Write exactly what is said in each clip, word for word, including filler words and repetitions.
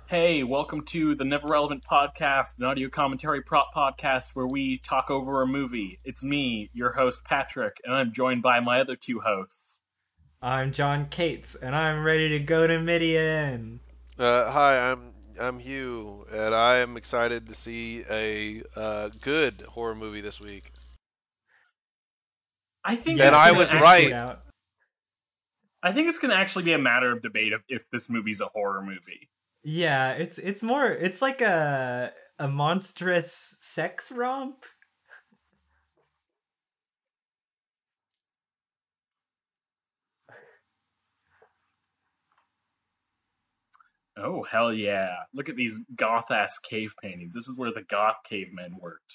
Hey, welcome to the Never Relevant Podcast, an audio commentary prop podcast where we talk over a movie. It's me, your host Patrick, and I'm joined by my other two hosts. I'm John Cates, and I'm ready to go to Midian. Uh, hi, I'm I'm Hugh, and I am excited to see a uh, good horror movie this week. I think And it's Yeah, I gonna was check it right. actually. out. I think it's gonna actually be a matter of debate if, if this movie's a horror movie. Yeah, it's it's more it's like a a monstrous sex romp. Oh hell yeah! Look at these goth ass cave paintings. This is where the goth cavemen worked.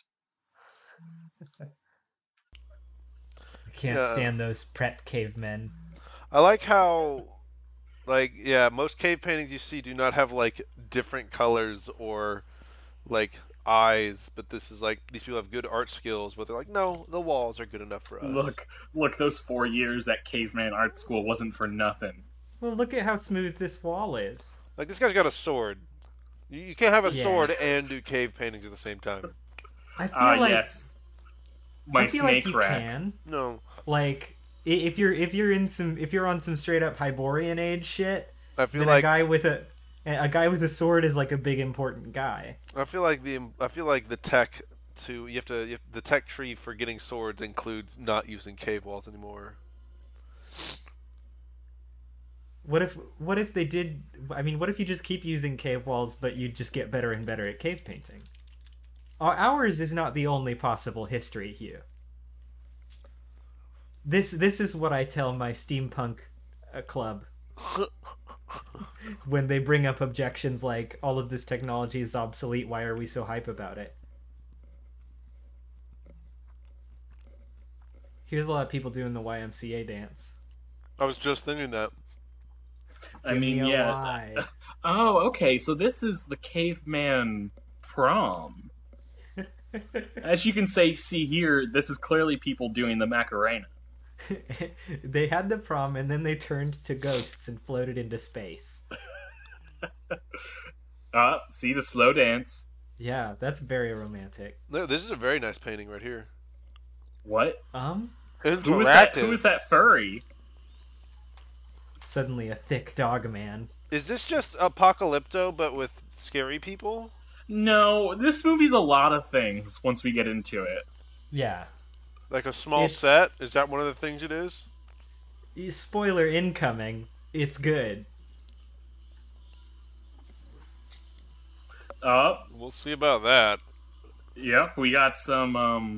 I can't Yeah, stand those prep cavemen. I like how, like, yeah, most cave paintings you see do not have like different colors or like eyes, but this is like these people have good art skills, but they're like, no, the walls are good enough for us. Look, look, those four years at caveman art school wasn't for nothing. Well, look at how smooth this wall is. Like this guy's got a sword. You, you can't have a Yeah, sword and do cave paintings at the same time. I Ah, feel like yes, I my feel like snake you rack. can. No, Like i- if you're if you're in some if you're on some straight up Hyborian age shit, I feel then a like guy with a a guy with a sword is like a big important guy. I feel like the I feel like the tech to you have to you have, the tech tree for getting swords includes not using cave walls anymore. What if what if they did? I mean, what if you just keep using cave walls, but you just get better and better at cave painting? Our- Ours is not the only possible history here. This this is what I tell my steampunk uh, club when they bring up objections like all of this technology is obsolete. Why are we so hype about it? Here's a lot of people doing the Y M C A dance. I was just thinking that. I Give me mean, a yeah. Y. Oh, okay. So this is the caveman prom. As you can say, see here, this is clearly people doing the Macarena. They had the prom and then they turned to ghosts and floated into space. Ah, see the slow dance. Yeah, that's very romantic. No, this is a very nice painting right here. What? Um, Who is that? Who Interactive. is that furry? Suddenly a thick dog man. Is this just Apocalypto but with scary people? No, this movie's a lot of things once we get into it. Yeah. Like a small It's set? Is that one of the things it is? spoiler incoming. It's good. Uh, We'll see about that. yeah, we got some, um...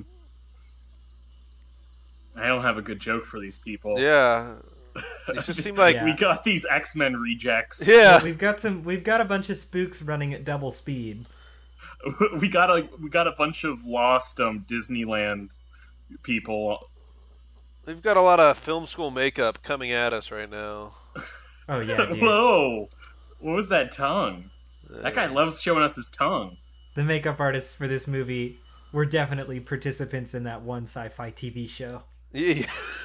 I don't have a good joke for these people. Yeah. These just seem like We Yeah. got these X-Men rejects. yeah. Well, we've got some we've got a bunch of spooks running at double speed. we got a we got a bunch of lost um Disneyland people. We've got a lot of film school makeup coming at us right now. Oh yeah, dude. Whoa! What was that tongue? That guy loves showing us his tongue. The makeup artists for this movie were definitely participants in that one sci-fi T V show. Yeah.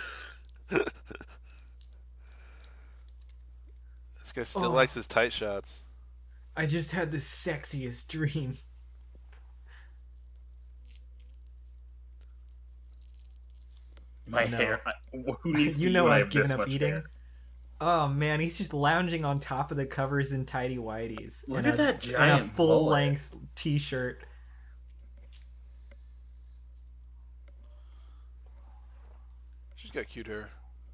This guy still Oh, likes his tight shots. I just had the sexiest dream. My Oh, no. hair. I, who needs to You eat know when I I've have given this up much eating. hair? Oh man, he's just lounging on top of the covers in tidy whities. Look and at a, that and giant a full mullet. length t-shirt. She's got cute hair.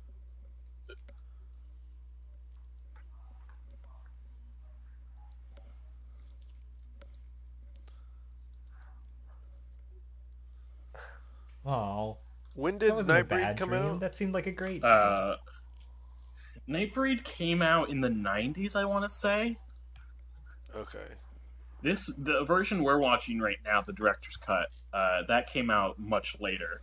Oh, When that did wasn't a Nightbreed bad come dream. out? That seemed like a great dream. Uh, Nightbreed came out in the nineties, I want to say. Okay. This the version we're watching right now, the director's cut. Uh, that came out much later.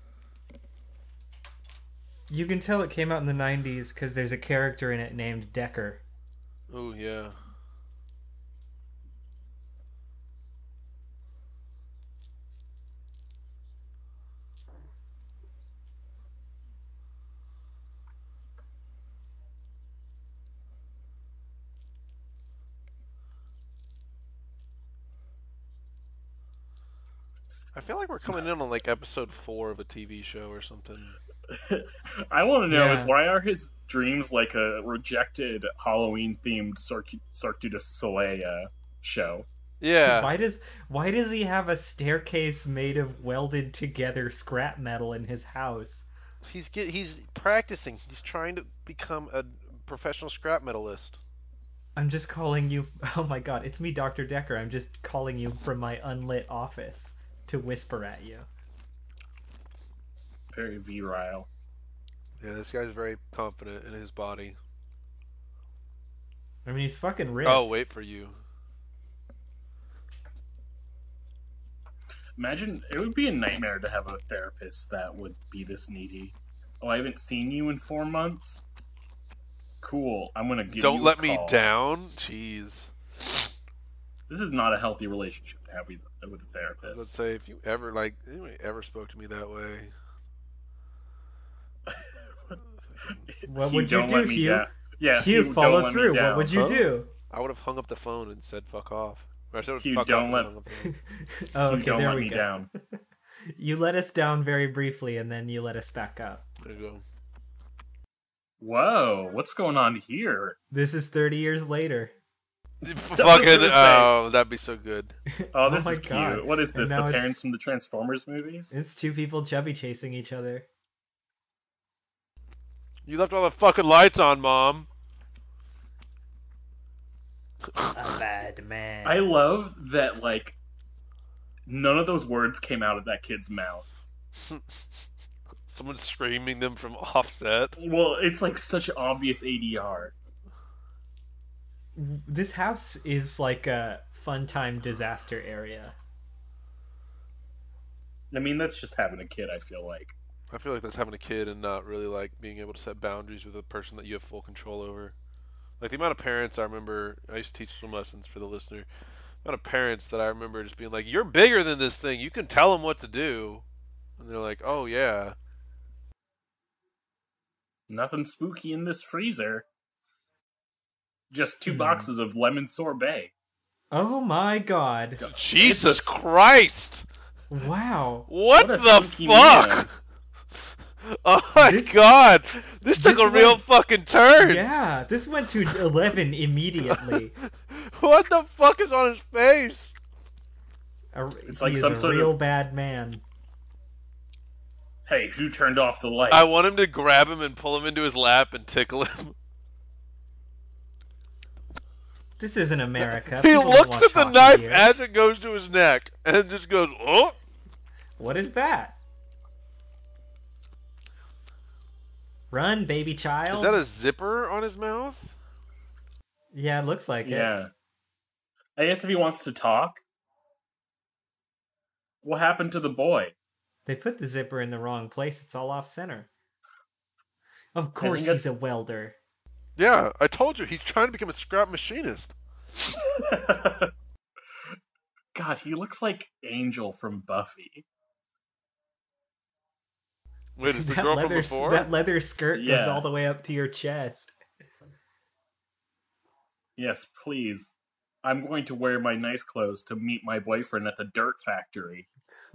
You can tell it came out in the nineties because there's a character in it named Decker. Oh yeah. I feel like we're coming in on like episode four of a T V show or something. I want to know Yeah. is why are his dreams like a rejected Halloween-themed Cirque, Cirque du Soleil uh, show? Yeah. Why does why does he have a staircase made of welded together scrap metal in his house? He's get he's practicing. He's trying to become a professional scrap metalist. I'm just calling you. Oh my god, it's me, Doctor Decker. I'm just calling you from my unlit office to whisper at you. Very virile. Yeah, this guy's very confident in his body. I mean, he's fucking ripped. Oh, wait for you. Imagine, it would be a nightmare to have a therapist that would be this needy. Oh, I haven't seen you in four months? Cool, I'm gonna give Don't you let a me call. down. Jeez. This is not a healthy relationship to have with, with a Let's therapist. say if you ever like anybody ever spoke to me that way. What Hugh, would you don't do, let me Hugh? down. Yeah, Hugh, Hugh, follow don't let me through. What down. would you Huh? do? I would have hung up the phone and said "fuck off." Or I said Hugh, "fuck don't off" let- and hung up the phone. Oh, Hugh, okay, don't there let we me go. down. You let us down very briefly, and then you let us back up. There you go. Whoa, what's going on here? This is thirty years later. Fucking gonna say. oh, that'd be so good. Oh, this my is cute. God. What is And this? The now it's- parents from the Transformers movies? It's two people chubby chasing each other. You left all the fucking lights on, Mom. A bad man. I love that, like, none of those words came out of that kid's mouth. Someone's screaming them from offset. Well, it's like such obvious A D R. This house is like a fun time disaster area. I mean, that's just having a kid, I feel like. I feel like that's having a kid and not really like being able to set boundaries with a person that you have full control over. Like the amount of parents I remember, I used to teach swim lessons for the listener. The amount of parents that I remember just being like, "You're bigger than this thing. You can tell them what to do," and they're like, "Oh yeah." Nothing spooky in this freezer. Just two Hmm. boxes of lemon sorbet. Oh my god. Jesus Christ! Wow. What, What a the spooky fuck? Oh my This- god! This took this a real went- fucking turn. Yeah, this went to eleven immediately. What the fuck is on his face? A, It's he like is some a sort of- real bad man. Hey, who turned off the lights? I want him to grab him and pull him into his lap and tickle him. This isn't America. He People don't looks watch at the hockey knife here. as it goes to his neck and just goes, "Oh!" What is that? Run, baby child. Is that a zipper on his mouth? Yeah, it looks like it. Yeah. I guess if he wants to talk. What happened to the boy? They put the zipper in the wrong place. It's all off center. Of course think he's that's- a welder. Yeah, I told you he's trying to become a scrap machinist. God, he looks like Angel from Buffy. Wait, is the that girl leather, from before? That leather skirt goes Yeah. all the way up to your chest. Yes, please. I'm going to wear my nice clothes to meet my boyfriend at the dirt factory.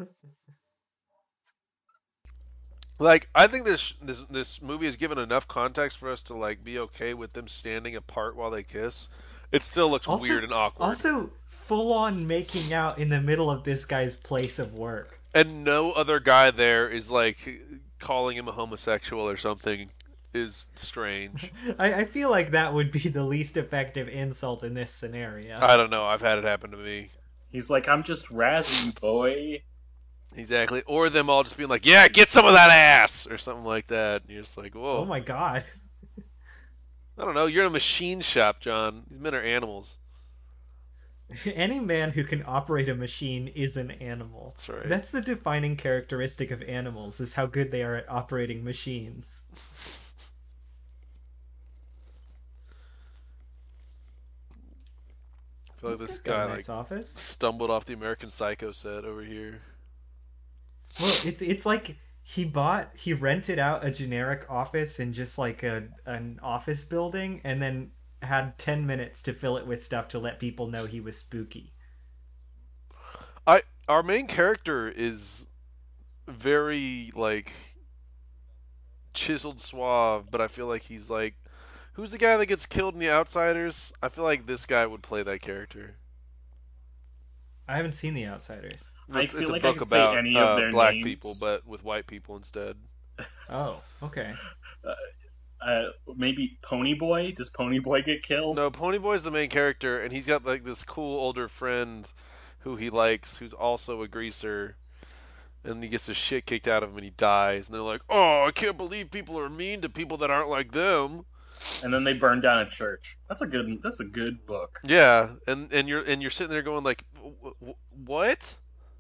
Like, I think this this this movie has given enough context for us to like be okay with them standing apart while they kiss. It still looks Also- weird and awkward. Also, full on making out in the middle of this guy's place of work. And no other guy there is like calling him a homosexual or something is strange. I, I feel like that would be the least effective insult in this scenario. I don't know. I've had it happen to me. He's like, I'm just razzing, boy. Exactly. Or them all just being like, "Yeah, get some of that ass," or something like that. And you're just like, "Whoa." Oh my god. I don't know. You're in a machine shop, John. These men are animals. Any man who can operate a machine is an animal. That's right. That's the defining characteristic of animals, is how good they are at operating machines. I feel like this He's got a guy nice like office. stumbled off the American Psycho set over here. Well, it's it's like he bought he rented out a generic office in just like a an office building and then had ten minutes to fill it with stuff to let people know he was spooky. I our main character is very like chiseled, suave, but I feel like he's like, who's the guy that gets killed in The Outsiders? I feel like this guy would play that character. I haven't seen The Outsiders. I It's, feel it's a like I book could say about any of uh, their black names. people, but with white people instead. Oh, okay. Uh, maybe Ponyboy? Does Ponyboy get killed? No, Ponyboy's the main character, and he's got like this cool older friend who he likes, who's also a greaser, and he gets his shit kicked out of him, and he dies. And they're like, "Oh, I can't believe people are mean to people that aren't like them." And then they burn down a church. That's a good. That's a good book. Yeah, and and you're and you're sitting there going like, "W- w- "What?"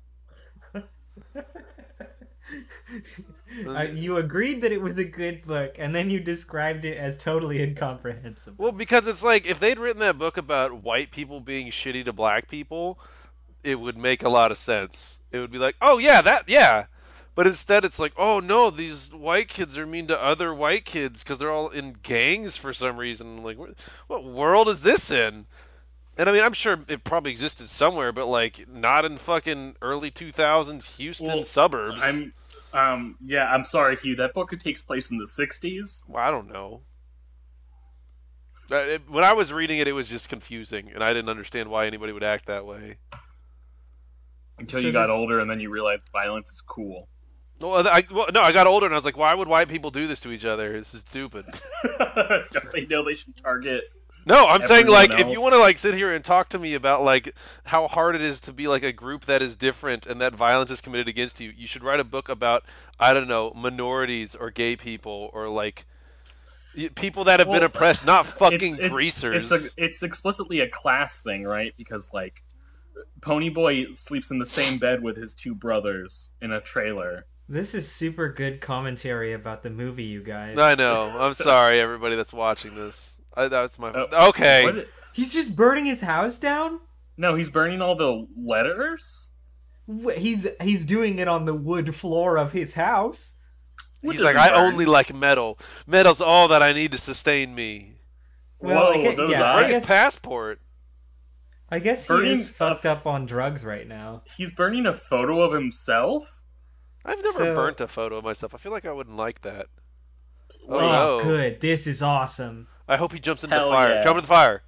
Uh, you agreed that it was a good book, and then you described it as totally incomprehensible. Well, because it's like if they'd written that book about white people being shitty to black people, it would make a lot of sense. It would be like, "Oh yeah, that yeah." But instead, it's like, oh no, these white kids are mean to other white kids because they're all in gangs for some reason. I'm like, what, what world is this in? And I mean, I'm sure it probably existed somewhere, but like not in fucking early two thousands Houston Well, suburbs. I'm. Um. Yeah. I'm sorry, Hugh. That book takes place in the sixties. Well, I don't know. Uh, it- when I was reading it, it was just confusing, and I didn't understand why anybody would act that way. Until So you got this- older, and then you realized violence is cool. Well, I, well, no, I got older, and I was like, why would white people do this to each other? This is stupid. Don't they know they should target? No, I'm saying Everyone like if else. you want to like sit here and talk to me about like how hard it is to be like a group that is different and that violence is committed against you, you should write a book about I don't know minorities or gay people or like y- people that have been Well, oppressed, not fucking it's, it's, greasers. It's, a, it's explicitly a class thing, right? Because like, Ponyboy sleeps in the same bed with his two brothers in a trailer. This is super good commentary about the movie, you guys. I know. I'm sorry, everybody that's watching this. I, that's my Oh, okay. What? He's just burning his house down? No, he's burning all the letters. Wh- He's he's doing it on the wood floor of his house. What He's does like, he I burn? only like metal. Metal's all that I need to sustain me. Well, I Whoa, guess- those yeah, I Bring eyes. his guess- passport. I guess he Burning is fucked up on drugs right now. He's burning a photo of himself. I've never So- burnt a photo of myself. I feel like I wouldn't like that. Oh, Wait. Oh, no. good. This is awesome. I hope he jumps into Hell the fire. yeah. Jump into the fire.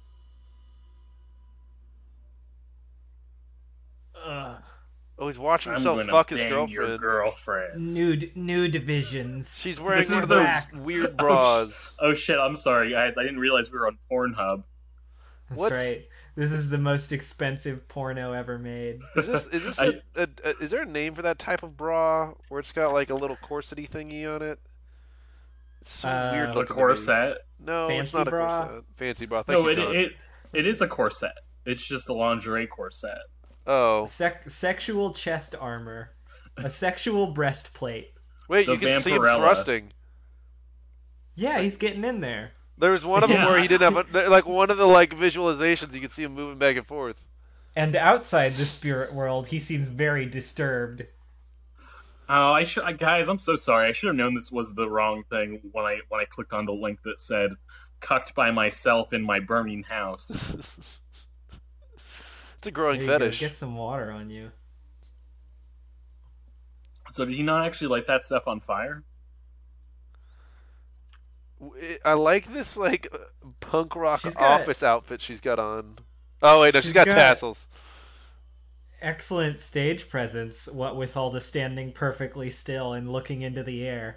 Ugh. Oh, he's watching I'm himself gonna fuck his bang your girlfriend. girlfriend. Nude nude visions. She's wearing This one is of those back. weird bras. Oh shit! I'm sorry, guys. I didn't realize we were on Pornhub. That's What's- right. This is the most expensive porno ever made. Is this is this I- a, a, a is there a name for that type of bra where it's got like a little corsety thingy on it? It's so Uh, weird The looking. to me. corset. No, it's Fancy not a bra? corset. Fancy bra. Thank No, you, it, John. it it is a corset. It's just a lingerie corset. Oh, Sec- sexual chest armor. A sexual breastplate. wait, The you can see him Vampirella. thrusting. Yeah, he's getting in there. There was one of them Yeah. where he didn't have a, like one of the like visualizations. You could see him moving back and forth. And outside the spirit world, he seems very disturbed. Oh, I should, I, guys. I'm so sorry. I should have known this was the wrong thing when I when I clicked on the link that said "cucked by myself in my burning house." It's a growing There you go, fetish. Get some water on you. So did he not actually light that stuff on fire? I like this like punk rock She's got- office outfit she's got on. Oh wait, no, she's She's got, got- tassels. Excellent stage presence, what with all the standing perfectly still and looking into the air.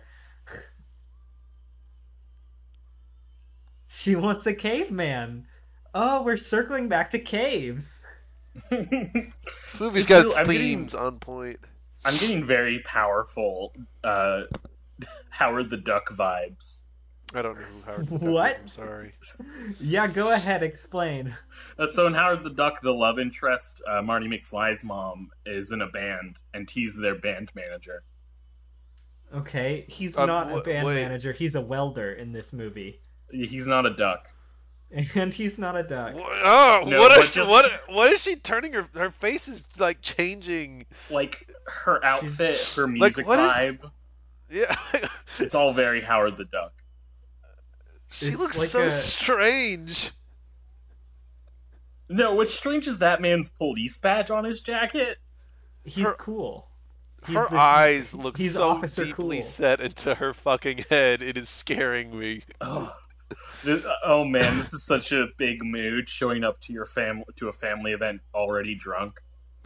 She wants a caveman. Oh, we're circling back to caves. This movie's It's got real- its I'm themes on point. I'm getting very powerful uh, Howard the Duck vibes. I don't know who Howard the Duck What? is, I'm sorry. Yeah, go ahead, explain. Uh, so in Howard the Duck, the love interest, uh, Marty McFly's mom, is in a band, and he's their band manager. Okay, he's Um, not a wh- band wait. manager, he's a welder in this movie. He's not a duck. And he's not a duck. Wha- Oh, No, what but is just- what? What is she turning her? Her face is like changing. Like, her outfit, She's- her Like, music what is- vibe, Yeah, it's all very Howard the Duck. she It's looks like so a- strange. No, what's strange is that man's police badge on his jacket. he's Her cool. He's her the eyes look he's so Officer deeply Cool. set into her fucking head. It is scaring me. Oh, this, oh man, this is such a big mood. Showing up to your family to a family event already drunk.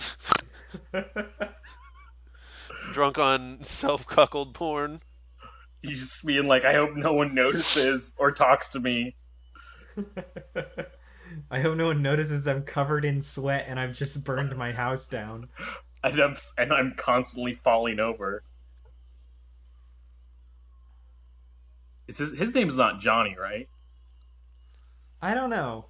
Drunk on self-cuckold porn. You just being like, I hope no one notices or talks to me. I hope no one notices I'm covered in sweat and I've just burned my house down. And I'm and I'm constantly falling over. It's his, his name's not Johnny, right? I don't know.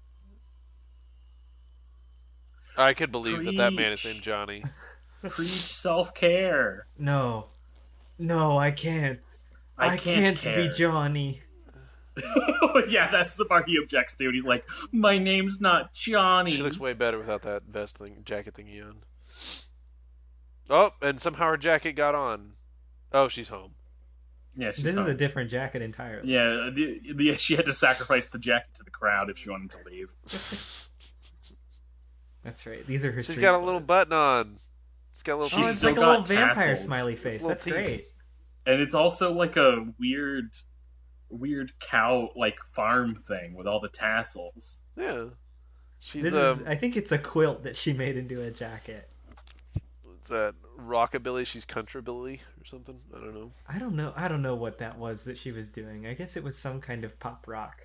I could believe that that man is Preach. named Johnny. Preach self-care. No. No, I can't. I I, can't can't, be care. Johnny. Yeah, that's the part he objects to. And he's like, my name's not Johnny. She looks way better without that vest thing, jacket thingy on. Oh, and somehow her jacket got on. Oh, she's home. Yeah, she's This home. is a different jacket entirely. Yeah, the, the, she had to sacrifice the jacket to the crowd if she wanted to leave. That's right. These are her She's street got a little clothes. button on. It's got a little. She's Oh, it's still like a got little vampire tassels. smiley It's face. little That's teeth. great. And it's also like a weird, weird cow like farm thing with all the tassels. Yeah. She's This um. is, I think it's a quilt that she made into a jacket. What's that? Rockabilly. She's countrybilly or something. I don't know. I don't know. I don't know what that was that she was doing. I guess it was some kind of pop rock.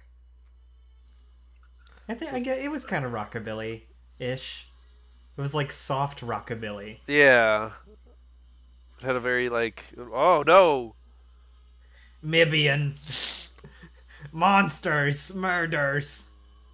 I think I guess it was kind of rockabilly ish. It was like soft rockabilly. Yeah. It had a very like. Oh no. Mibian. Monsters. Murders.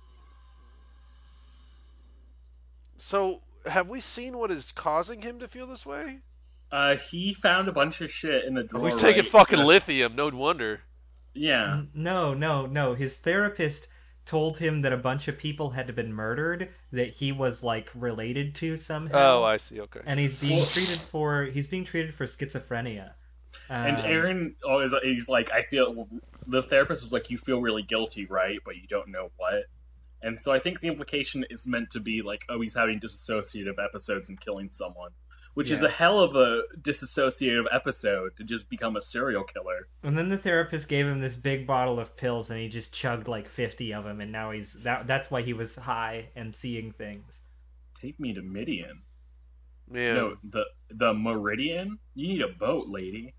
So, have we seen what is causing him to feel this way? Uh, he found a bunch of shit in the drawer. Oh, he's taking right? fucking lithium. No wonder. Yeah. N- No, no, no. His therapist told him that a bunch of people had been murdered that he was like related to somehow. Oh, I see. Okay. and he's being Well- treated for he's being treated for schizophrenia. And Um, Aaron always he's like, I feel the therapist was like, you feel really guilty, right? But you don't know what. And so I think the implication is meant to be like, oh, he's having dissociative episodes and killing someone, which is Yeah. a hell of a dissociative episode to just become a serial killer. And then the therapist gave him this big bottle of pills, and he just chugged like fifty of them, and now he's that. That's why he was high and seeing things. Take me to Midian. Yeah. No, the the Meridian. You need a boat, lady.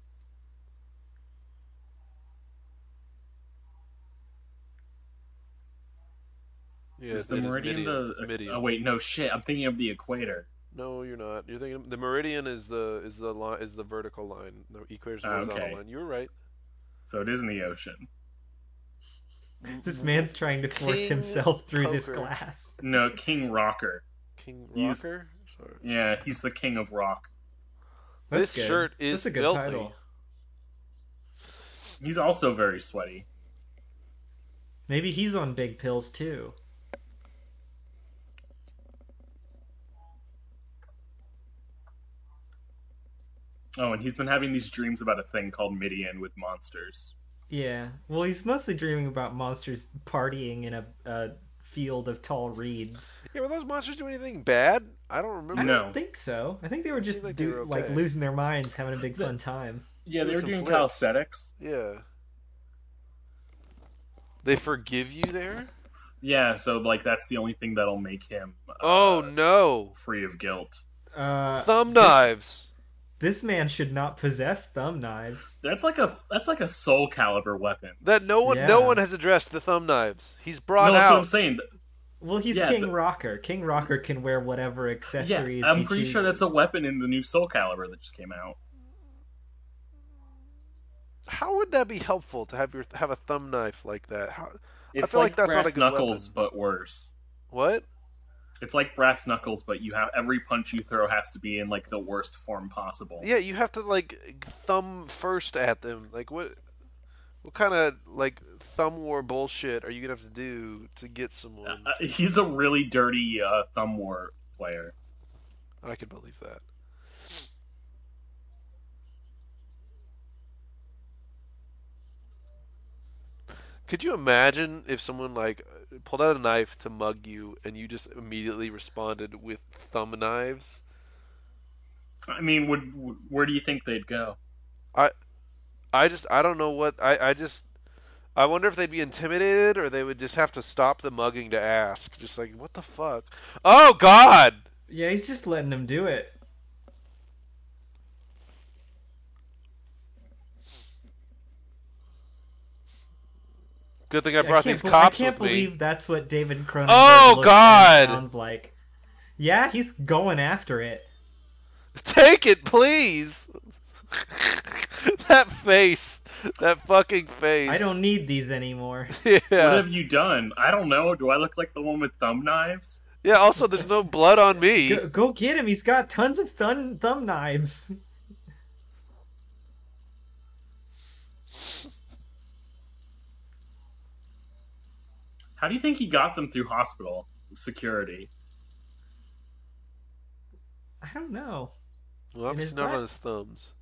Yeah, Is the it Meridian Midian. the? It's Midian. Oh wait, no shit. I'm thinking of the equator. No, you're not. You're thinking the meridian is the is the line is the vertical line. The equator is the Ah, horizontal okay. line. You were right. So it is in the ocean. This man's trying to force King himself through this Poker. glass. No, King Rocker. King He's- Rocker. Sorry. Yeah, he's the king of rock. That's This good. shirt is That's a good filthy. title. He's also very sweaty. Maybe he's on big pills too. Oh, and he's been having these dreams about a thing called Midian with monsters. Yeah. Well, he's mostly dreaming about monsters partying in a, a field of tall reeds. Yeah, were those monsters doing anything bad? I don't remember. I No. don't think so. I think they were It just seemed like they do, were like okay. losing their minds, having a big fun time. Yeah, they Doing were some doing flips. calisthenics. Yeah. They forgive you there? Yeah, so like that's the only thing that'll make him uh, Oh no! free of guilt. Uh, Thumb this- knives. This man should not possess thumb knives. That's like a that's like a Soul Calibur weapon. That no one no Yeah. one has addressed the thumb knives. He's brought no, that's what I'm out. saying. Well, he's Yeah, King the- Rocker. King Rocker can wear whatever Yeah, accessories I'm he pretty sure that's a chooses. weapon in the new Soul Calibur that just came out. How would that be helpful to have your have a thumb knife like that? How, It's feel like, like that's not brass a good knuckles, weapon. but worse. what? It's like brass knuckles, but you have every punch you throw has to be in like the worst form possible. Yeah, you have to like thumb first at them. Like what? What kind of like thumb war bullshit are you gonna have to do to get someone? Uh, he's a really dirty uh, thumb war player. I could believe that. Could you imagine if someone like pulled out a knife to mug you and you just immediately responded with thumb knives? I mean, would where do you think they'd go? I I just I don't know what I I just I wonder if they'd be intimidated or they would just have to stop the mugging to ask. Just like, what the fuck? Oh God! Yeah, he's just letting him do it. Good thing I I brought can't, these be- cops I can't with believe me. that's what David Cronenberg Oh, looks God! and sounds like. Yeah, he's going after it. Take it, please. That face, that fucking face. I don't need these anymore. What Yeah, have you done? I don't know. Do I look like the one with thumb knives? yeah. Also, there's no blood on me. Go, go get him. He's got tons of thumb thumb knives. How do you think he got them through hospital security? I don't know. Well, obviously his not butt? on his thumbs.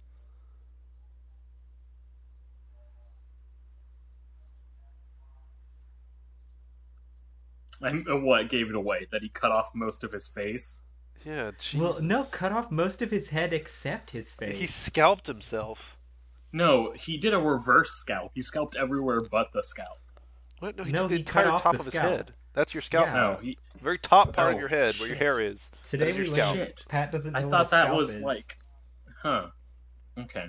I, what gave it away? That he cut off most of his face? Yeah, Jesus. Well, no, cut off most of his head except his face. He scalped himself. No, he did a reverse scalp. He scalped everywhere but the scalp. What? No, he No, took the he cut entire off top the of his scalp. head. That's your scalp. Yeah. No, part. he. Very top part Oh, of your head, where your shit. hair is. Today That's your we scalp. learned Shit. Pat doesn't know I what thought a that scalp was is. like, huh? Okay,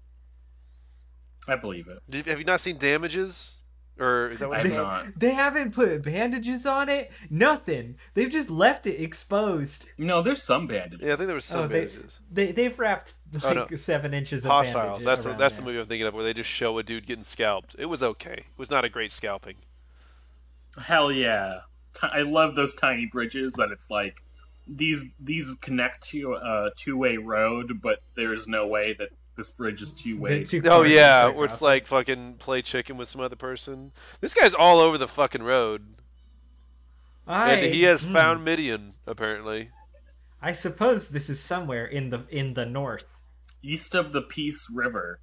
I believe it. Did, have you not seen Damages? Or is that what I it's have called? not. They haven't put bandages on it. Nothing. They've just left it exposed. No, there's some bandages. Yeah, I think there was some oh, they, bandages. they they've wrapped Oh, like no. seven inches of Hostiles. bandages That's the, around that's the there. movie I'm thinking of, where they just show a dude getting scalped. It was okay. It was not a great scalping. Hell yeah! T- I love those tiny bridges that it's like these these connect to a two way road, but there's no way that this bridge is two The way. two Oh cars yeah, right where it's across like fucking play chicken with some other person. This guy's all over the fucking road, it. I, and he has hmm, found Midian apparently. I suppose this is somewhere in the in the north. East of the Peace River.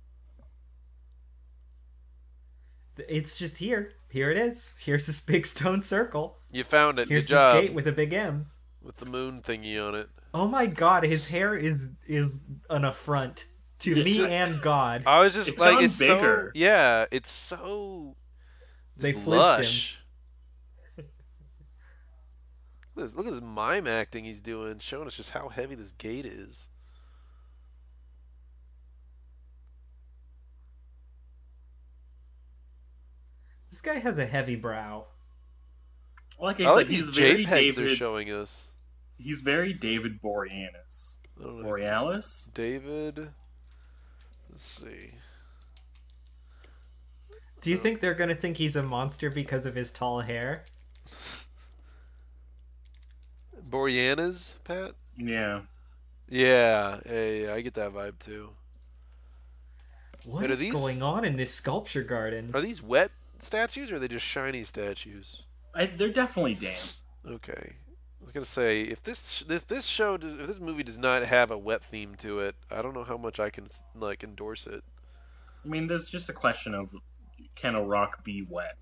It's just here. Here it is. Here's this big stone circle. You found it. Here's Good this job. gate with a big M. With the moon thingy on it. Oh my god, his hair is is an affront to It's me just- and God. I was just It's like, gotten it's bigger. so yeah, it's so They just flipped lush. Look at this, look at this mime acting he's doing, showing us just how heavy this gate is. This guy has a heavy brow. Like I, I said, like he's these very JPEGs they're David. showing us. He's very David Boreanaz. I don't know. Borealis? David. Let's see. Do you think they're gonna think he's a monster because of his tall hair? Boreanaz, Pat? Yeah. Yeah, yeah, yeah, I get that vibe too. What Wait, are is these- going on in this sculpture garden? Are these wet statues or are they just shiny statues? I, they're definitely damp. Okay. I was gonna say if this this this show does, if this movie does not have a wet theme to it, I don't know how much I can like endorse it. I mean, there's just a question of can a rock be wet?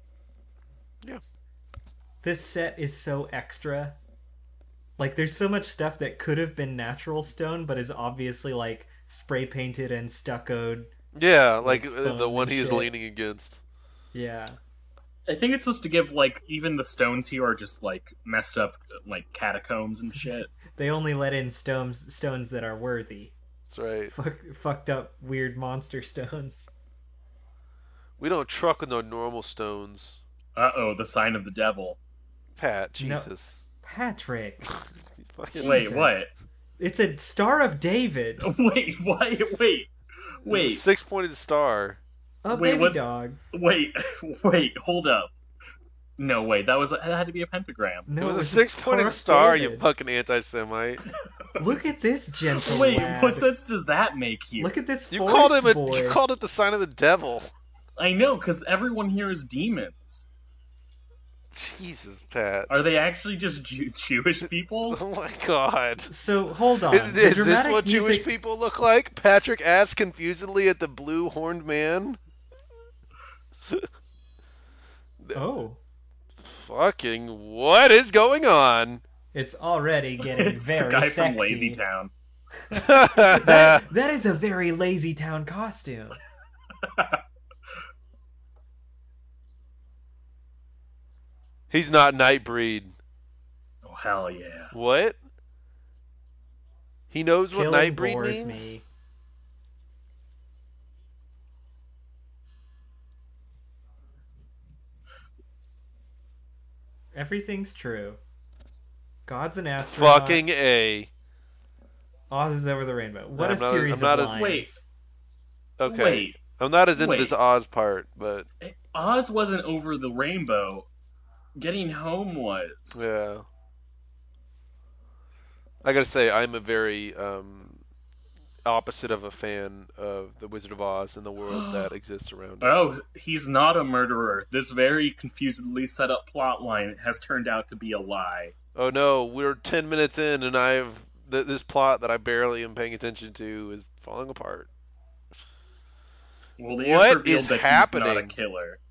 This set is so extra. Like, there's so much stuff that could have been natural stone, but is obviously like spray painted and stuccoed. Yeah, like Like uh, the foam one and he is shit. leaning against. Yeah. I think it's supposed to give like even the stones here are just like messed up like catacombs and shit. They only let in stones stones that are worthy. That's right. Fuck, fucked up weird monster stones. We don't truck with no normal stones. Uh oh, the sign of the devil. Pat, No. Jesus. Patrick. Fucking Wait, Jesus. what? It's a Star of David. Wait, what? Wait, wait, Six pointed star. A Wait, baby what's- dog. wait, wait. Hold up. No, wait. That was it had to be a pentagram. No, It was a it's six pointed of star, you David. fucking anti Semite. Look at this gentle Wait, lad. what sense does that make here? Look at this You forest called him a boy. you called it the sign of the devil. I know, because everyone here is demons. Jesus, Pat. Are they actually just Jew- Jewish people? Oh my god. So hold on. Is, The is this dramatic what Jewish music- people look like? Patrick asked confusedly at the blue horned man. Oh, Fucking what is going on? it's already getting It's very the guy sexy. from Lazy Town. that that is a very lazy town costume. He's not Nightbreed. Oh hell yeah! What? He knows what Killing Nightbreed bores means? me. Everything's true. God's an astronaut. Fucking A. Oz is over the rainbow. What I'm a not- series I'm not of as- lines. Wait. Okay. Wait. I'm not as into Wait. this Oz part, but Oz wasn't over the rainbow. Getting home was. yeah. I gotta say, I'm a very um, opposite of a fan of the Wizard of Oz and the world that exists around it. Oh, he's not a murderer. This very confusedly set up plot line has turned out to be a lie. Oh no, we're ten minutes in, and I've th- this plot that I barely am paying attention to is falling apart. Well, they What have revealed is that he's not a happening? killer.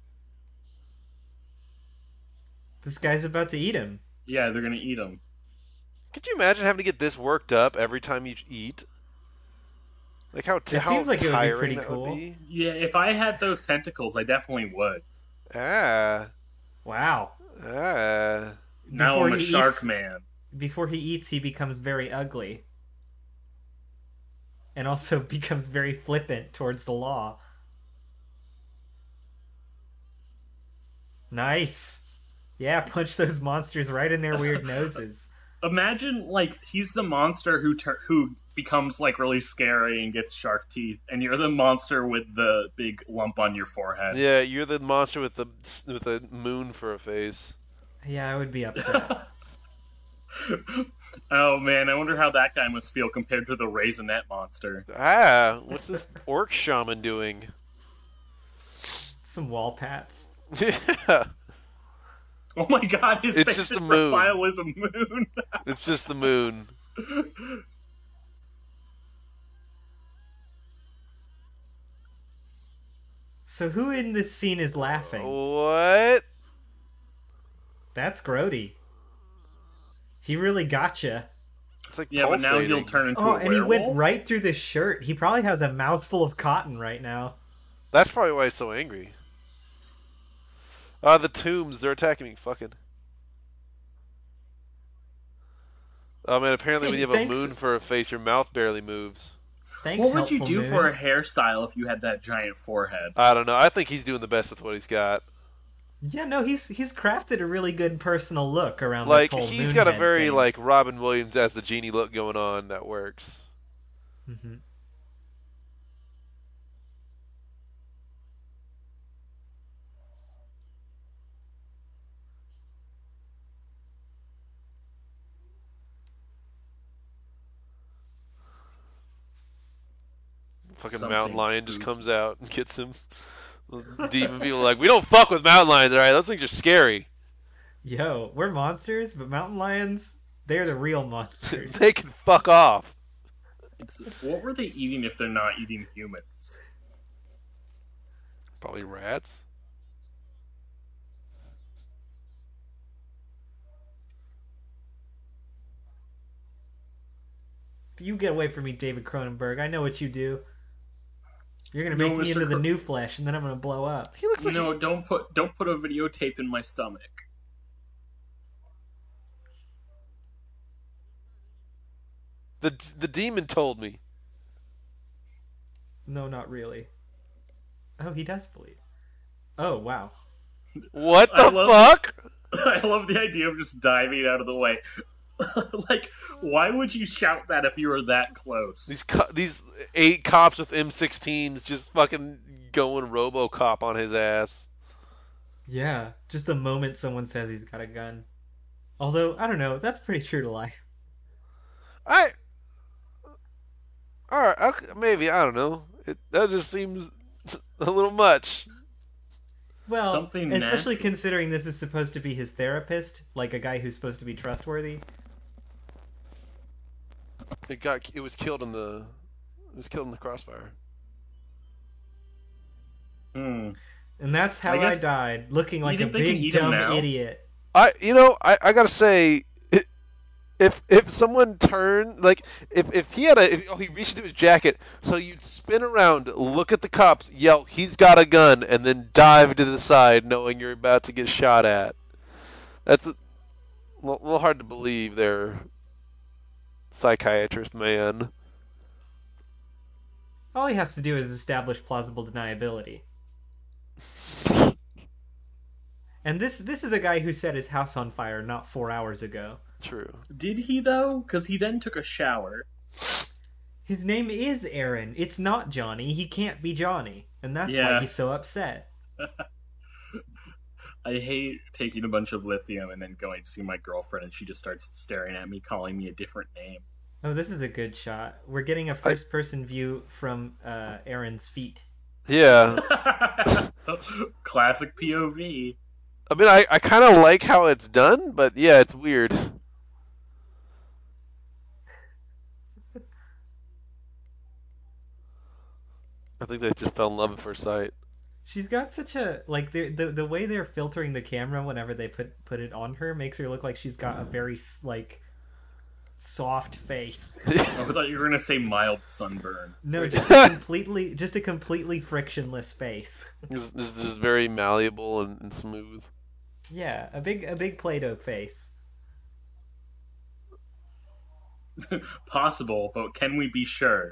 This guy's about to eat him. Yeah, they're gonna eat him. Could you imagine having to get this worked up every time you eat? Like how t- It how seems like it would be tiring pretty that cool. would be. Yeah, if I had those tentacles, I definitely would. Ah, Wow. ah. Now Before I'm a he shark eats- man. Before he eats, he becomes very ugly. And also becomes very flippant towards the law. Nice. Yeah, punch those monsters right in their weird noses. Imagine, like, he's the monster who tur- who becomes, like, really scary and gets shark teeth, and you're the monster with the big lump on your forehead. Yeah, you're the monster with the with the moon for a face. Yeah, I would be upset. Oh, man, I wonder how that guy must feel compared to the Raisinette monster. Ah, what's this orc shaman doing? Some wall pats. Yeah, Oh my god, his It's face just a moon. profile is a moon. it's just the moon. So who in this scene is laughing? What? That's Grody. He really gotcha. It's like Yeah, but now pulsating. he'll turn into Oh, a and he werewolf. went right through the shirt. He probably has a mouthful of cotton right now. That's probably why he's so angry. Ah, the tombs, they're attacking me. Fucking. Oh man, apparently when Hey, you have thanks. a moon for a face, your mouth barely moves. Thanks, What would you helpful do moon. for a hairstyle if you had that giant forehead? I don't know. I think he's doing the best with what he's got. Yeah, no, he's he's crafted a really good personal look around Like this whole he's moon got a head very thing. like Robin Williams as the genie look going on that works. Mhm. Fucking Something mountain lion just spooky. comes out and gets him. Demon people are like, we don't fuck with mountain lions, all right? Those things are scary. Yo, we're monsters, but mountain lions, they're the real monsters. They can fuck off. It's, what were they eating if they're not eating humans? Probably rats. You get away from me, David Cronenberg. I know what you do. You're gonna No, make me Mister into the Cro- new flesh, and then I'm gonna blow up. He looks like No, he- don't put don't put a videotape in my stomach. the the demon told me. No, not really. Oh, he does bleed. Oh, wow. What I the love- fuck? I love the idea of just diving out of the way. Like, why would you shout that if you were that close? These co- these eight cops with M sixteens just fucking going RoboCop on his ass. Yeah, just the moment someone says he's got a gun. Although, I don't know, that's pretty true to life. I. All right, okay, maybe I don't know. It that just seems a little much. Well, Something especially natural. considering this is supposed to be his therapist, like a guy who's supposed to be trustworthy. It got it was killed in the it was killed in the crossfire. Hmm. And that's how I I, guess- died, looking like a think they can big eat him dumb now? idiot. I you know I, I gotta say it, if if someone turned like if if he had a if, oh he reached into his jacket, so you'd spin around, look at the cops, yell he's got a gun, and then dive to the side, knowing you're about to get shot at. That's a little, little hard to believe, there, psychiatrist man. All he has to do is establish plausible deniability. And this this is a guy who set his house on fire not four hours ago. True. Did he though? Because he then took a shower. His name is Aaron. It's not Johnny. He can't be Johnny. And that's Yeah. why he's so upset. I hate taking a bunch of lithium and then going to see my girlfriend and she just starts staring at me, calling me a different name. Oh, this is a good shot. We're getting a first person view from uh, Aaron's feet. Yeah. Classic P O V. I mean, I, I kind of like how it's done, but yeah, it's weird. I think they just fell in love at first sight. She's got such a like the the the way they're filtering the camera whenever they put put it on her makes her look like she's got a very like soft face. I thought you were gonna say mild sunburn. No, just a completely just a completely frictionless face. It's, it's just very malleable and, and smooth. Yeah, a big a big Play-Doh face. Possible, but can we be sure?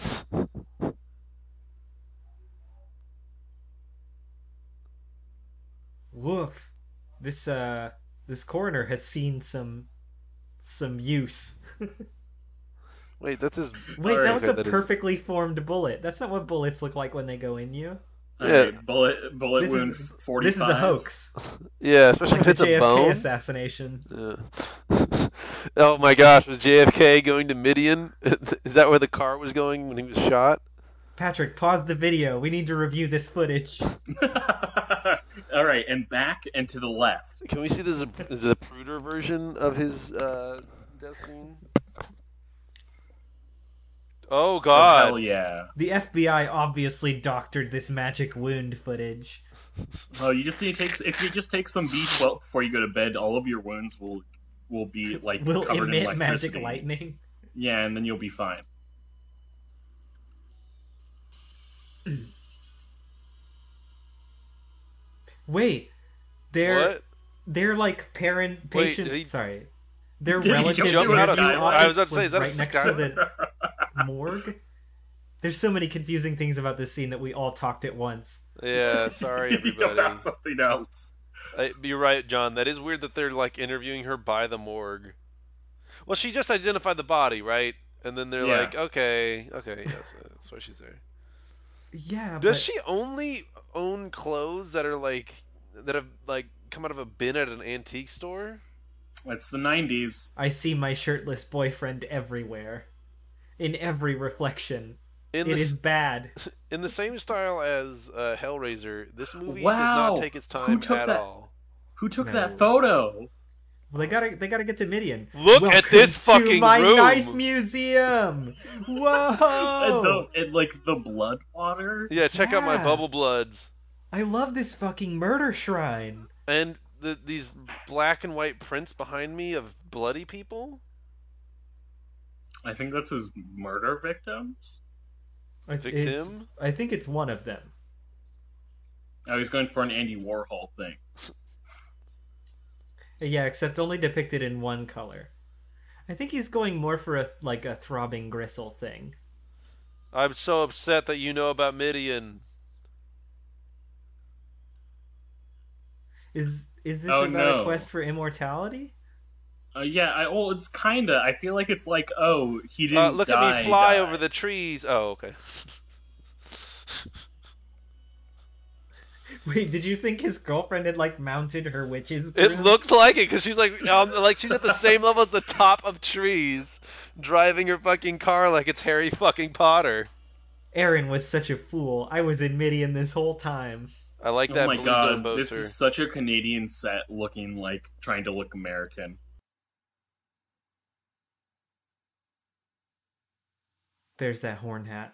Woof. This uh this coroner has seen some some use. Wait, that's his. Wait, Alright, that was okay, a that is- perfectly formed bullet. That's not what bullets look like when they go in you. Yeah. Alright, bullet bullet This wound is forty-five. this is a hoax. Yeah, especially Like if the it's a J F K bone. assassination. Yeah. Oh my gosh, was J F K going to Midian? Is that where the car was going when he was shot? Patrick, pause the video. We need to review this footage. Alright, and back and to the left. Can we see this is a pruder version of his uh, death scene? Oh Oh, god. hell yeah. The F B I obviously doctored this magic wound footage. Oh, you just need to take if you just take some B twelve before you go to bed, all of your wounds will will be like Will covered in emit electricity. magic lightning. Yeah, and then you'll be fine. Wait, they're What? they're like parent Wait, patient. did he- Sorry, their Did he relative jump interview out of- office I was about to say, was is that a right next sky- to the morgue. There's so many confusing things about this scene that we all talked at once. Yeah, sorry everybody. About something else. I, you're right, John. That is weird that they're like interviewing her by the morgue. Well, she just identified the body, right? And then they're Yeah. like, okay, okay, yes, that's why she's there. Yeah, Does but she only own clothes that are like that have like come out of a bin at an antique store? It's the nineties. I see my shirtless boyfriend everywhere, in every reflection. In It the is bad. in the same style as uh, Hellraiser, this movie does Wow. not take its Who time took at that? all. Who took No. that photo? Well, they gotta they gotta get to Midian. Look at Welcome this to fucking my room. knife museum. And, Whoa! the, and like the blood water. Yeah, check out my Yeah. bubble bloods I love this fucking murder shrine. and the these black and white prints behind me of bloody people. I think that's his murder victims. I- it's- Victim? I think it's one of them. Oh, he's going for an Andy Warhol thing. Yeah, except only depicted in one color. I think he's going more for a like a throbbing gristle thing. I'm so upset that you know about Midian. Is is this Oh, about no. a quest for immortality? Uh, yeah, I, well, it's kinda. I feel like it's like, oh, he didn't. Uh, look at die, me fly die. over the trees. Oh, okay. Wait, did you think his girlfriend had like mounted her witch's It broom? looked like it because she's like, um, like she's at the same level as the top of trees, driving her fucking car like it's Harry fucking Potter. Aaron was such a fool. I was in Midian this whole time. I like Oh that my blue god, zone this poster. is such a Canadian set, looking like trying to look American. There's that horn hat.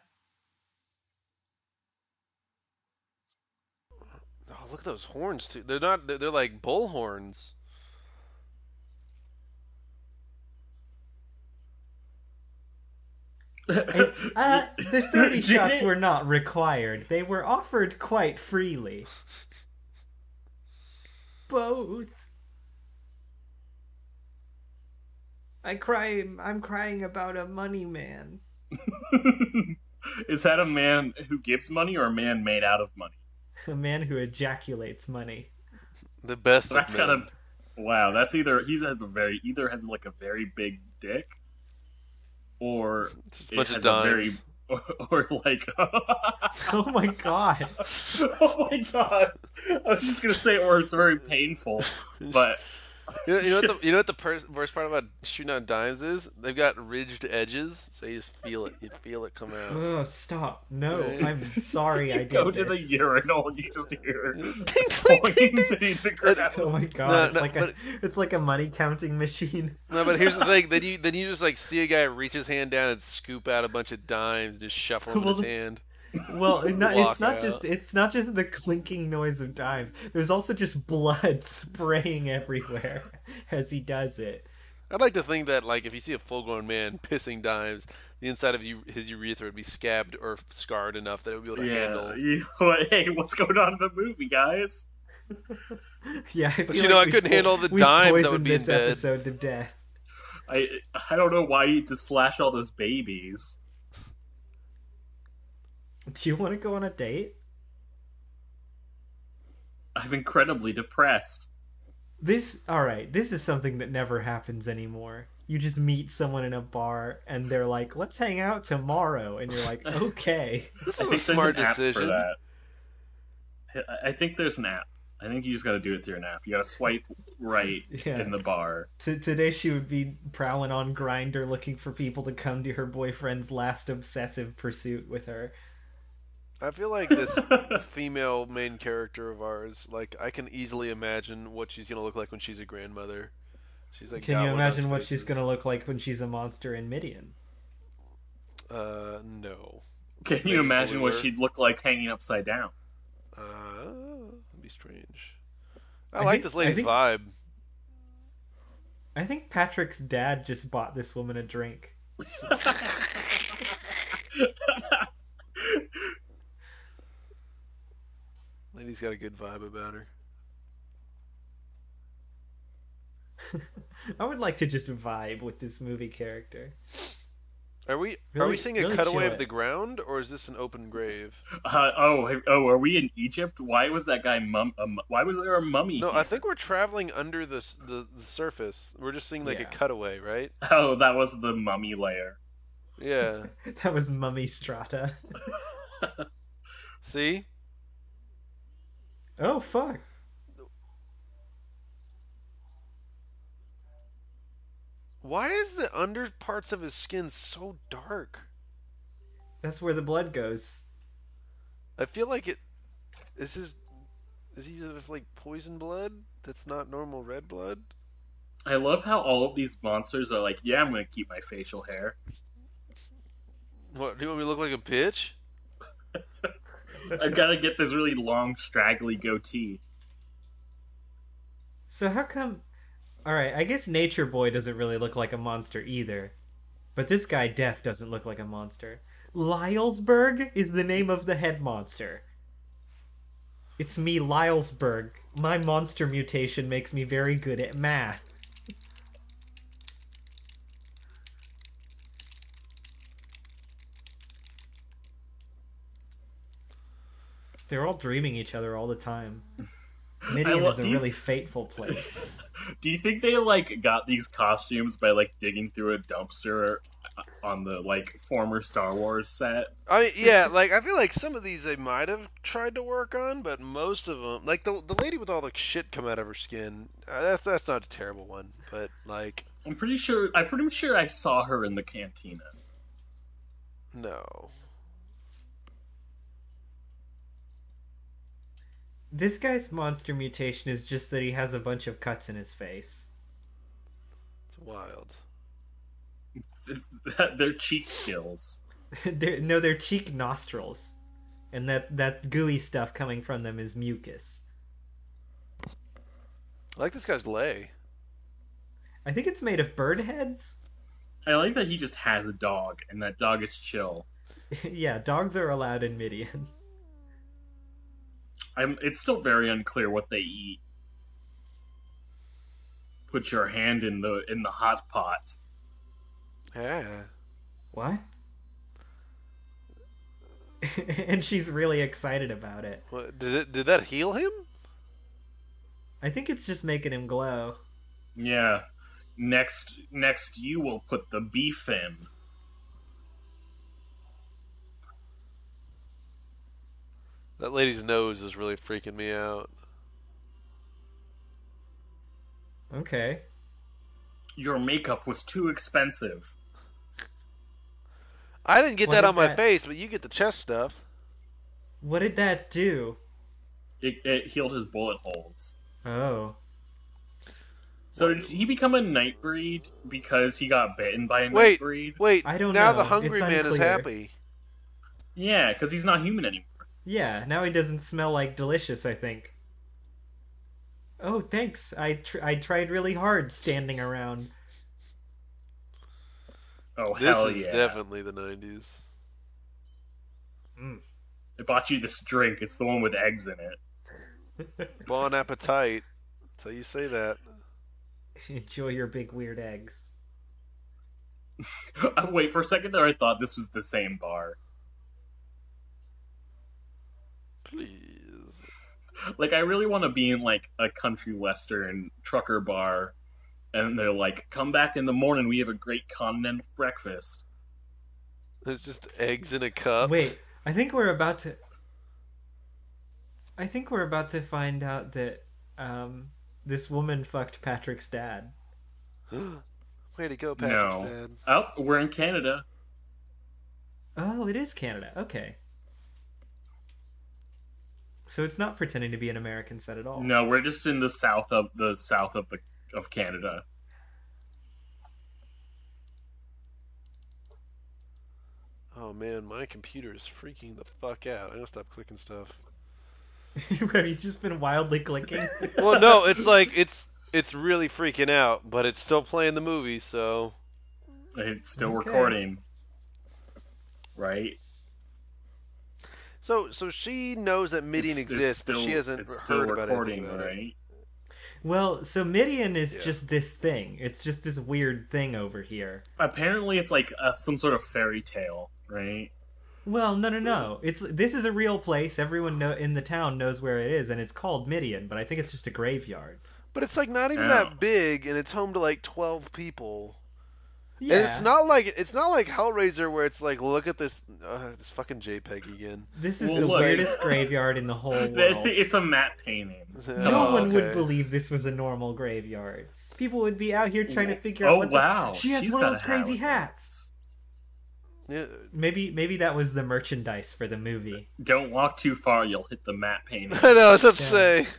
Oh, look at those horns too. They're not. They're, they're like bull horns. And, uh, the thirty Did shots it? were not required. They were offered quite freely. Both. I cry. I'm crying about a money man. Is that a man who gives money or a man made out of money? A man who ejaculates money. The best That's of men. gotta. Wow, that's either he has a very either has like a very big dick, or It's just a it bunch has of a very dimes. or, or like. Oh my god. Oh my god! I was just gonna say, or it's very painful, but You know, you know what just- the you know what the per- worst part about shooting on dimes is? They've got ridged edges, so you just feel it. You feel it come out. Oh, stop. No, Right. I'm sorry I you did go to this. the urinal and you just hear Ding, ding, ding, ding. coins hitting the ground. Oh my god, No, it's no, like but- a it's like a money counting machine. No, but here's the thing. Then you then you just like see a guy reach his hand down and scoop out a bunch of dimes, and just shuffle them Well, in his the- hand. Well, it not, Walk it's not out. just it's not just the clinking noise of dimes. There's also just blood spraying everywhere as he does it. I'd like to think that like if you see a full-grown man pissing dimes, the inside of you, his urethra would be scabbed or scarred enough that it would be able to Yeah, handle. you know what? Hey, what's going on in the movie, guys? Yeah, I feel you like know, I we've couldn't po- handle the we've dimes that would poisoned be in this bed. episode to death. I I don't know why you just slash all those babies. Do you want to go on a date? I'm incredibly depressed. This, alright, this is something that never happens anymore. You just meet someone in a bar and they're like, let's hang out tomorrow. And you're like, okay. This I is a think there's smart an app decision. for that. I- I think there's an app. I think you just got to do it through an app. You got to swipe right Yeah. in the bar. T- today she would be prowling on Grindr looking for people to come to her boyfriend's last obsessive pursuit with her. I feel like this female main character of ours, like I can easily imagine what she's gonna look like when she's a grandmother. She's like, Can got you one of imagine those what she's faces. gonna look like when she's a monster in Midian? Uh, no. Can Maybe you imagine what bluer. she'd look like hanging upside down? Uh, that'd be strange. I, I like think- this I lady's think- vibe. I think Patrick's dad just bought this woman a drink. Lady's got a good vibe about her. I would like to just vibe with this movie character. Are we are Really- we seeing a really cutaway chill of it. the ground, or is this an open grave? Uh, oh, hey- oh, are we in Egypt? Why was that guy mum? Um, why was there a mummy? No, here? I think we're traveling under the s- the, the surface. We're just seeing like Yeah. a cutaway, right? Oh, that was the mummy layer. Yeah. That was Mummy Strata. See? Oh fuck. Why is the under parts of his skin so dark? That's where the blood goes. I feel like it. Is his. Is he have like poison blood? That's not normal red blood. I love how all of these monsters are like, yeah, I'm gonna keep my facial hair. What? Do you want me to look like a bitch? I've got to get this really long, straggly goatee. So how come? All right, I guess Nature Boy doesn't really look like a monster either, but this guy Def doesn't look like a monster. Lylesburg is the name of the head monster. It's me, Lylesburg. My monster mutation makes me very good at math. They're all dreaming each other all the time. Midian lo- is a do you- really fateful place. Do you think they like got these costumes by like digging through a dumpster on the like former Star Wars set? I mean, yeah, like I feel like some of these they might have tried to work on, but most of them, like the the lady with all the shit come out of her skin, uh, that's that's not a terrible one, but like I'm pretty sure. I'm pretty sure I saw her in the cantina. no. This guy's monster mutation is just that he has a bunch of cuts in his face. It's wild. Their cheek gills. they're, no, they're cheek nostrils. And that, that gooey stuff coming from them is mucus. I like this guy's lay. I think it's made of bird heads. I like that he just has a dog, and that dog is chill. Yeah, dogs are allowed in Midian. I'm, it's still very unclear what they eat. Put your hand in the in the hot pot. Yeah. What? And she's really excited about it. What, did it? Did that heal him? I think it's just making him glow. Yeah. Next, next, you will put the beef in. That lady's nose is really freaking me out. Okay. Your makeup was too expensive. I didn't get What that did on my that- face, but you get the chest stuff. What did that do? It, it healed his bullet holes. Oh. So did he become a Nightbreed because he got bitten by a Wait, Nightbreed? wait. I don't now know. the hungry It's man is unclear. happy. Yeah, because he's not human anymore. Yeah, now he doesn't smell like delicious, I think. Oh, thanks. I tr- I tried really hard standing around. Oh, This hell is yeah. definitely the nineties. Mm. I bought you this drink. It's the one with eggs in it. Bon appetit. That's how you say that. Enjoy your big weird eggs. Wait, for a second there I thought this was the same bar. Please. Like, I really want to be in, like, a country western trucker bar, and they're like, come back in the morning, we have a great continental breakfast. There's just eggs in a cup. Wait, I think we're about to. I think we're about to find out that um, this woman fucked Patrick's dad. Way to go, Patrick's No. dad. Oh, we're in Canada. Oh, it is Canada. Okay. So it's not pretending to be an American set at all. No, we're just in the south of the south of the of Canada. Oh man, my computer is freaking the fuck out. I'm gonna stop clicking stuff. Have you just been wildly clicking? Well, no, it's like it's it's really freaking out, but it's still playing the movie, so It's still Okay. recording. Right? so so she knows that Midian It's- it's exists, but she still- hasn't it's still heard about recording, anything about it. right? Well, so Midian is Yeah. just this thing. It's just this weird thing over here. Apparently it's like uh, some sort of fairy tale, right? Well, no, no, no. It's this is a real place. Everyone know, in the town knows where it is, and it's called Midian. But I think it's just a graveyard. But it's like not even Oh. that big, and it's home to like twelve people. Yeah, And it's not like it's not like Hellraiser where it's like, look at this uh, this fucking JPEG again. This is Well, the look. weirdest graveyard in the whole world. It's a matte painting. No Oh, one would okay. believe this was a normal graveyard. People would be out here trying to figure Oh, out what the- wow. she has She's one of got those a crazy hat. hats. Yeah, Maybe maybe that was the merchandise for the movie. Don't walk too far, you'll hit the matte painting. I know. I was about to Yeah. say.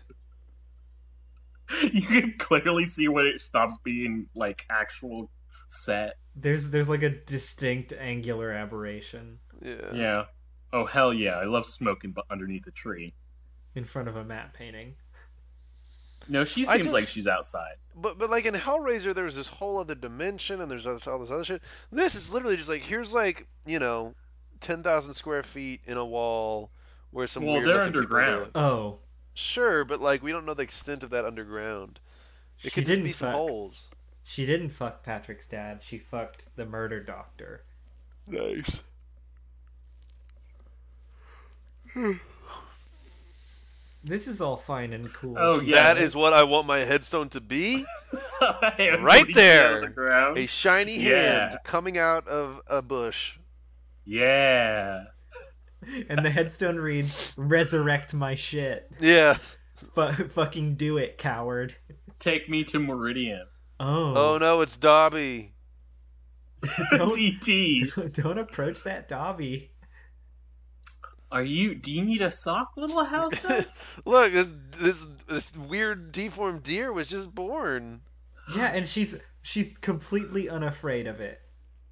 You can clearly see when it stops being like actual set. There's there's like a distinct angular aberration Yeah. Yeah. Oh hell yeah! I love smoking bu- underneath a tree. in front of a matte painting. No, she I seems just- like she's outside. But but like in Hellraiser, there was this whole other dimension, and there's all this, all this other shit. This is literally just like here's like you know, ten thousand square feet in a wall where some Well, weird they're looking people underground. live. Oh, Sure, but like we don't know the extent of that underground. It she could just didn't be some fuck. holes. She didn't fuck Patrick's dad. She fucked the murder doctor. Nice. This is all fine and cool. Oh, She yeah. That says- is what I want my headstone to be. And Right putting it there. on the ground. A shiny Yeah. hand coming out of a bush. Yeah. And the headstone reads, "Resurrect my shit. Yeah. Fu- fucking do it, coward." Take me to Meridian. Oh, Oh no, it's Dobby. don't, T T. don't approach that Dobby. Are you? Do you need a sock, little house elf? Look, this this this weird deformed deer was just born. Yeah, and she's she's completely unafraid of it.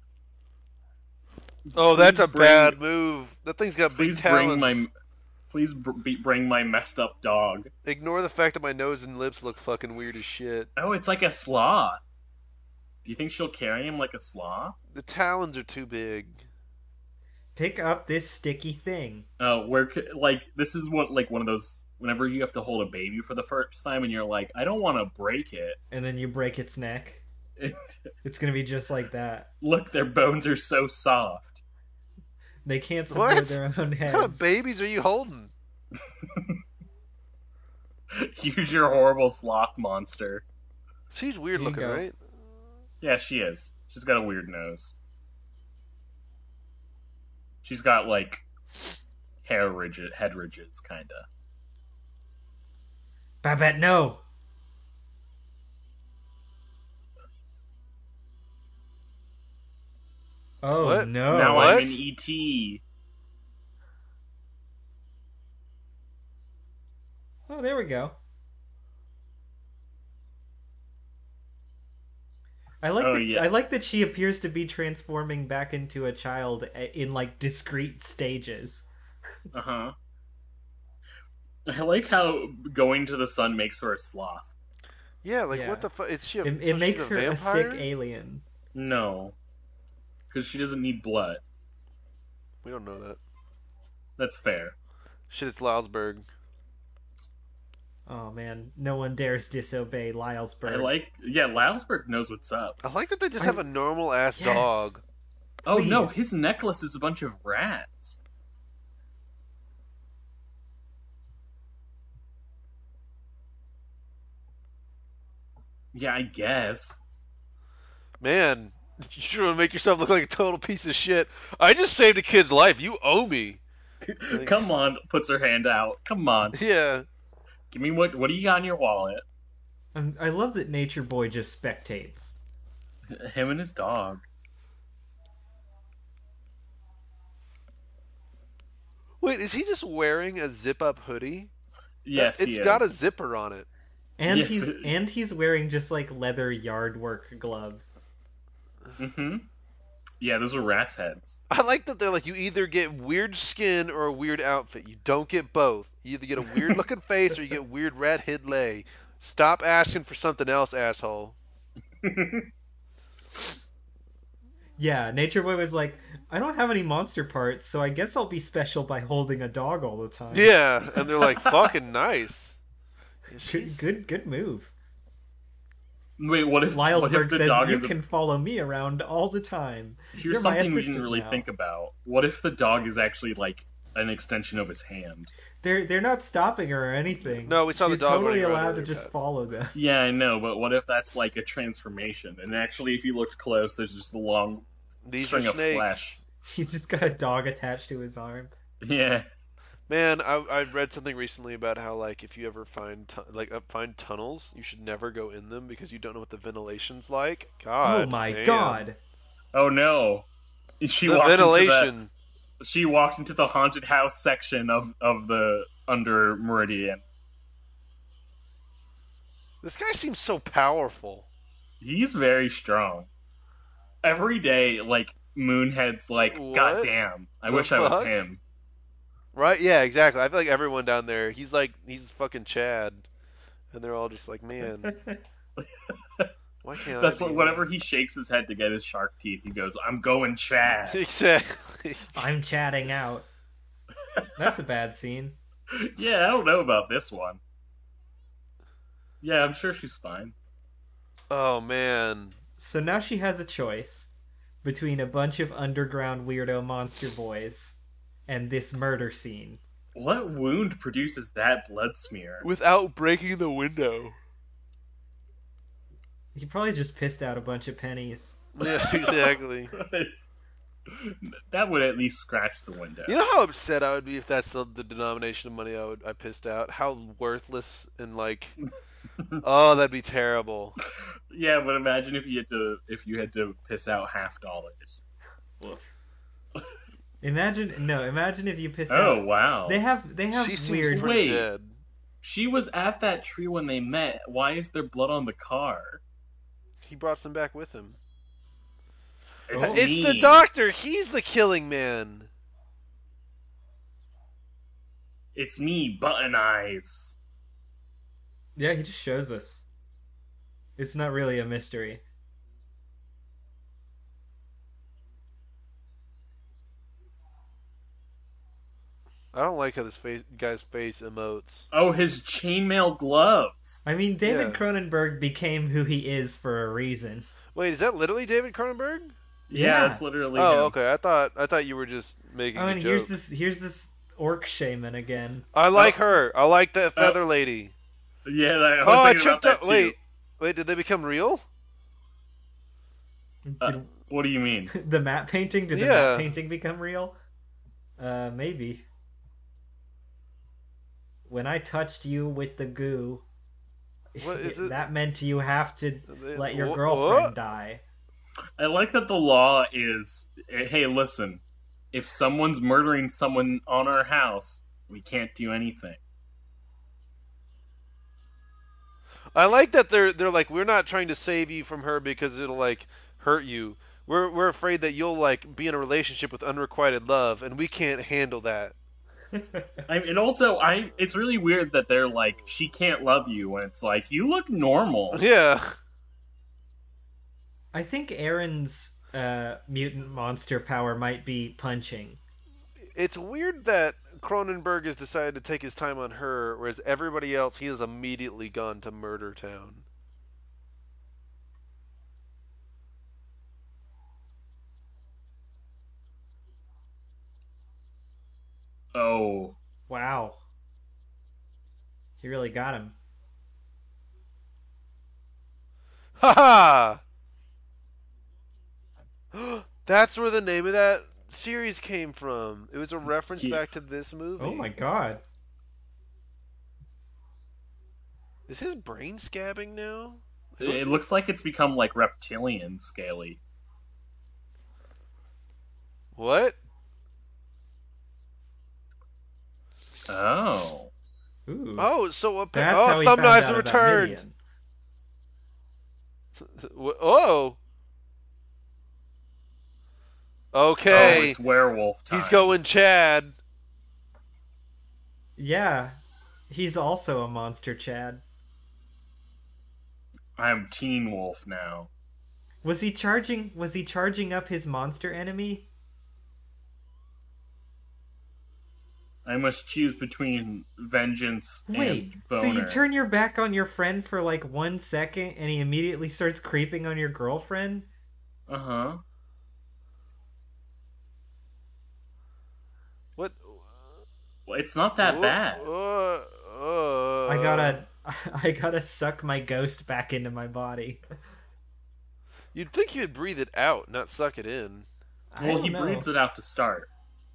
Oh, that's Please a bring- bad move. That thing's got big Please talons. bring my. Please br- be- bring my messed up dog. Ignore the fact that my nose and lips look fucking weird as shit. Oh, it's like a sloth. Do you think she'll carry him like a sloth? The talons are too big. Pick up this sticky thing. Uh, where c- like this is what like one of those whenever you have to hold a baby for the first time and you're like, I don't want to break it. And then you break its neck. It's gonna be just like that. Look, their bones are so soft. They can't support What? their own heads. What kind of babies are you holding? Use your horrible sloth monster. She's weird Here you looking, go. right? Yeah, she is. She's got a weird nose. She's got like hair ridges, head ridges, kinda. Babette, no! Oh What? no. now what? I'm in E T. Oh, there we go. I like Oh, that, yeah. I like that she appears to be transforming back into a child in like discrete stages. Uh huh. I like how going to the sun makes her a sloth. Yeah, like Yeah. what the fuck? Is she? A, It, so it makes she's a her vampire? a sick alien. No, because she doesn't need blood. We don't know that. That's fair. Shit, it's Loudsburg. Oh man, no one dares disobey Lylesburg. I like. Yeah, Loudsburg knows what's up. I like that they just I- have a normal ass Yes. dog. Oh no, Please. his necklace is a bunch of rats. Yeah, I guess. Man, you sure want to make yourself look like a total piece of shit. I just saved a kid's life. You owe me. Come on, puts her hand out. Come on, Yeah. give me what? What do you got in your wallet? Um, I love that Nature Boy just spectates. Him and his dog. Wait, is he just wearing a zip-up hoodie? Yes, It's he got a is. zipper on it. And Yes. he's and he's wearing just like leather yard work gloves. Mm-hmm. Yeah, those are rats' heads. I like that they're like, you either get weird skin or a weird outfit. You don't get both. You either get a weird looking face or you get weird rat head lay. Stop asking for something else, asshole. Yeah, Nature Boy was like, I don't have any monster parts, so I guess I'll be special by holding a dog all the time. Yeah, and they're like, fucking nice. Yeah, Good, she's- good, good move. Wait, what if what if Lylesburg the says dog you is? A, can follow me around all the time. here's You're my something we didn't assistant really now. think about. What if the dog is actually like an extension of his hand? They're they're not stopping her or anything. No, we saw the She's dog totally running around allowed with to her just pet. follow them. Yeah, I know, but what if that's like a transformation? And actually, if you looked close, there's just a long. These String are of snakes. flesh. He's just got a dog attached to his arm. Yeah. Man, I I read something recently about how like if you ever find tu- like uh, find tunnels, you should never go in them because you don't know what the ventilation's like. God, oh my damn. god. Oh no. She The walked ventilation. Into the, she walked into the haunted house section of of the under Meridian. This guy seems so powerful. He's very strong. Every day, like Moonhead's like, What God damn, I the wish I was fuck? him. Right? Yeah, exactly. I feel like everyone down there, he's like, he's fucking Chad. And they're all just like, man, why can't That's I what. be Whenever him? he shakes his head to get his shark teeth, he goes, "I'm going Chad." Exactly. I'm chatting out. That's a bad scene. Yeah, I don't know about this one. Yeah, I'm sure she's fine. Oh, man. So now she has a choice between a bunch of underground weirdo monster boys and this murder scene. What wound produces that blood smear? Without breaking the window. He probably just pissed out a bunch of pennies. Yeah, exactly. That would at least scratch the window. You know how upset I would be if that's the, the denomination of money I would I pissed out? How worthless and like, oh, that'd be terrible. Yeah, but imagine if you had to if you had to piss out half dollars. Woof. Imagine no, imagine if you pissed Oh out. wow! They have they have She seems weird pretty Wait. dead. She was at that tree when they met. Why is there blood on the car? He brought some back with him. It's, Oh. It's me. the doctor. He's the killing man. It's me, Button Eyes. Yeah, he just shows us. It's not really a mystery. I don't like how this face, guy's face emotes. Oh, his chainmail gloves. I mean, David Yeah. Cronenberg became who he is for a reason. Wait, is that literally David Cronenberg? Yeah, Yeah. that's literally Oh, him. okay. I thought I thought you were just making Oh, a and joke. here's this here's this orc shaman again. I like Oh. her. I like that feather lady. Yeah, I was Oh, I thinking about tripped that up. too. Wait, wait. Did they become real? Uh, Did what do you mean? the matte painting? Did the Yeah. matte painting become real? Uh, maybe. When I touched you with the goo, What is it? that meant you have to let your Wha- girlfriend what? die. I like that the law is, hey, listen, if someone's murdering someone on our house, we can't do anything. I like that they're they're like, we're not trying to save you from her because it'll like hurt you. We're we're afraid that you'll like be in a relationship with unrequited love, and we can't handle that. I, and also, I it's really weird that they're like, she can't love you, when it's like, you look normal. Yeah. I think Aaron's uh, mutant monster power might be punching. It's weird that Cronenberg has decided to take his time on her, whereas everybody else, he has immediately gone to Murder Town. Oh. Wow. He really got him. Ha ha! That's where the name of that series came from. It was a reference Yeah. back to this movie. Oh my god. Is his brain scabbing now? It looks like it's become like reptilian scaly. What? Oh. Ooh. Oh, so a That's oh, how he thumb found knives out are about returned. Midian. Oh. Oh, Okay. it's werewolf time. He's going Chad. Yeah. He's also a monster, Chad. I'm Teen Wolf now. Was he charging was he charging up his monster enemy? I must choose between vengeance Wait, and so boner. you turn your back on your friend for like one second and he immediately starts creeping on your girlfriend? Uh-huh. What? Well, it's not that bad. Uh, uh, I gotta I gotta suck my ghost back into my body. You'd think you'd breathe it out, not suck it in. I Well, don't he know. breathes it out to start.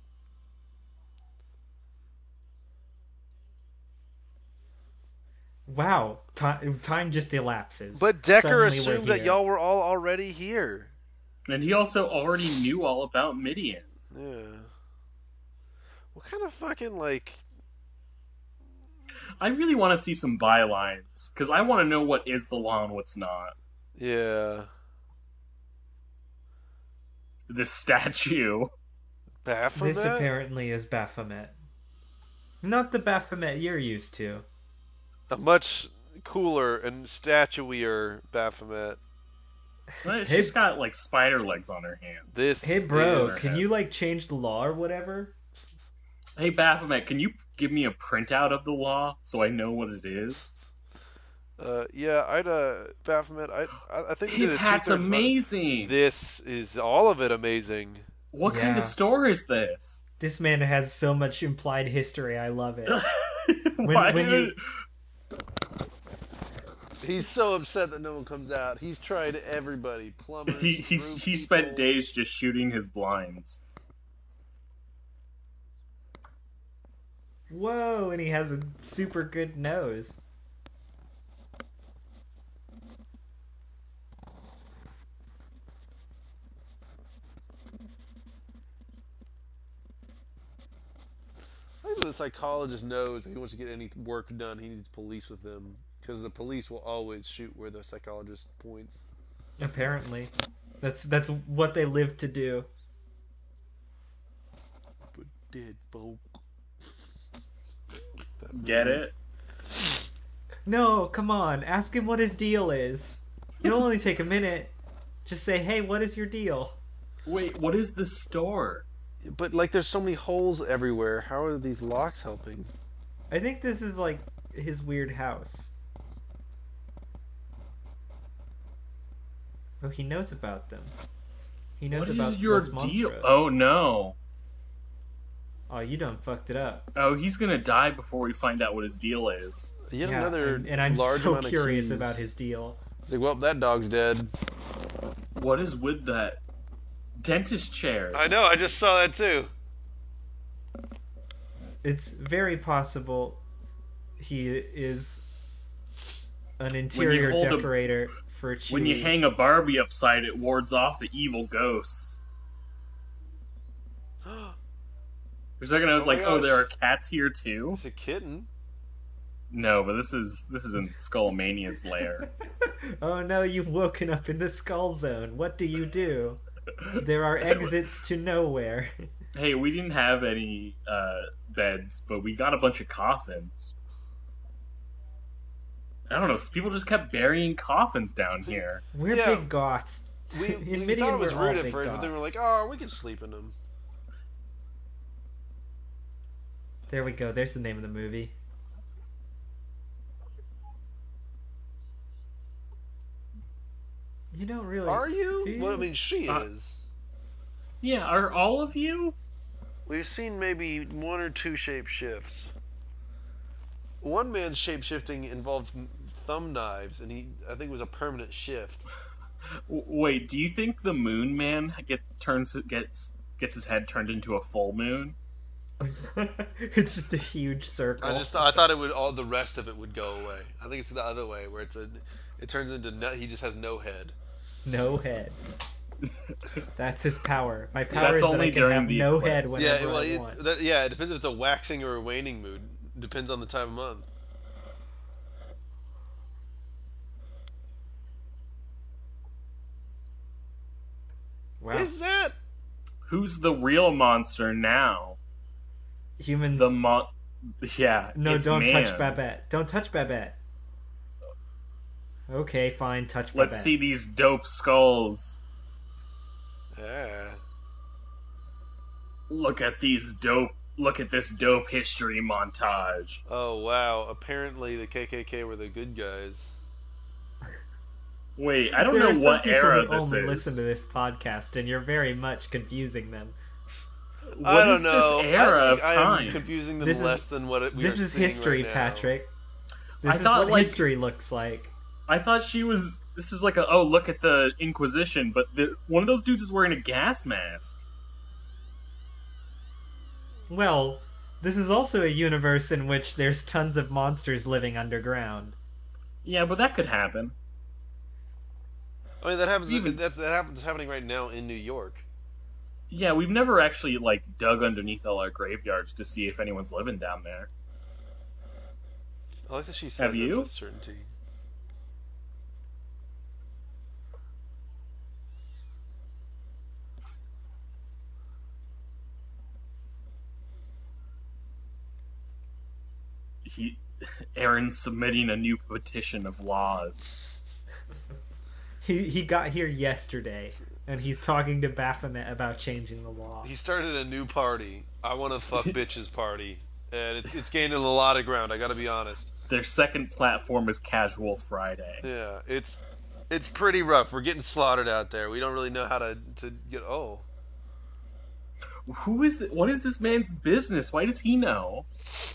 Wow, time time just elapses. But Decker Suddenly we're assumed that here. y'all were all already here. And he also already knew all about Midian. Yeah. What kind of fucking like? I really want to see some bylines, because I want to know what is the law and what's not. Yeah. This statue. Baphomet? This apparently is Baphomet. Not the Baphomet you're used to. A much cooler and statuier Baphomet. Well, Hey- She's got, like, spider legs on her hand. This Hey bro, is... can you like change the law or whatever? Hey, Baphomet, can you give me a printout of the law so I know what it is? Uh, yeah, I'd uh, Baphomet. I, I I think we His did a hat's two-thirds one. amazing! This is all of it amazing. What kind Yeah. of store is this? This man has so much implied history. I love it. Why when did you- it- He's so upset that no one comes out. He's tried everybody. Plumbers. He, he, roof he spent people. days just shooting his blinds. Whoa, and he has a super good nose. I think the psychologist knows if he wants to get any work done, he needs police with him. Because the police will always shoot where the psychologist points. Apparently. That's that's what they live to do. But dead folk. Get it? No, come on. Ask him what his deal is. It'll only take a minute. Just say, hey, what is your deal? Wait, what is the store? But like, there's so many holes everywhere. How are these locks helping? I think this is like his weird house. Oh, he knows about them. He knows What about is your Los deal? Monstros. Oh no! Oh, you done fucked it up. Oh, he's gonna die before we find out what his deal is. Yet yeah, another and, and I'm large so amount of curious keys. about his deal. It's like, well, that dog's dead. What is with that dentist chair? I know. I just saw that too. It's very possible he is an interior hold a- decorator for Chewy's. When you hang a Barbie upside, it wards off the evil ghosts. For a second, I was Oh my like, "Oh, gosh. there are cats here too." It's a kitten. No, but this is this is in Skullmania's lair. Oh no, you've woken up in the skull zone. What do you do? There are exits to nowhere. Hey, we didn't have any uh, beds, but we got a bunch of coffins. I don't know. People just kept burying coffins down here. We're Yeah. big goths. We, In we Midian, thought it was we're all rude at big first, but then we were goths. like, oh, we can sleep in them. There we go. There's the name of the movie. You don't really. Are you? do you? Well, I mean, she Uh, is. Yeah, are all of you? We've seen maybe one or two shape shifts. One man's shape shifting involved m- thumb knives, and he, I think, it was a permanent shift. W- wait, do you think the Moon Man get turns gets gets his head turned into a full moon? It's just a huge circle. I just, I thought it would, all the rest of it would go away. I think it's the other way, where it's a, it turns into no, he just has no head. No head. That's his power. My power That's is that only I can during have the no eclipse. head whenever Yeah, well, I it, want. that, yeah, it depends if it's a waxing or a waning mood. Depends on the time of month. Wow. Is that? Who's the real monster now? Humans. The mon. Yeah. No, it's don't man. touch Babette. Don't touch Babette. Okay, fine. Touch Babette. Let's see these dope skulls. Yeah. Look at these dope. Look at this dope history montage. Oh wow! Apparently the K K K were the good guys. Wait, I don't there know are some what people era who this only is. listen to this podcast, and you're very much confusing them. What I don't is know. this era I of think I time? am confusing them This is- less than what it, we This are is seeing history, right now. Patrick. This I is thought, what like- history looks like. I thought she was. This is like a oh look at the Inquisition, but the, one of those dudes is wearing a gas mask. Well, this is also a universe in which there's tons of monsters living underground. Yeah, but that could happen. I mean, that happens. Even- that, that happens happening right now in New York. Yeah, we've never actually like dug underneath all our graveyards to see if anyone's living down there. I like that she says Have it you? with certainty. He, Aaron's submitting a new petition of laws. He he got here yesterday, and he's talking to Baphomet about changing the law. He started a new party. I want to fuck bitches party, and it's it's gaining a lot of ground. I got to be honest. Their second platform is Casual Friday. Yeah, it's it's pretty rough. We're getting slaughtered out there. We don't really know how to to get. Oh, Who is th- what is this man's business? Why does he know?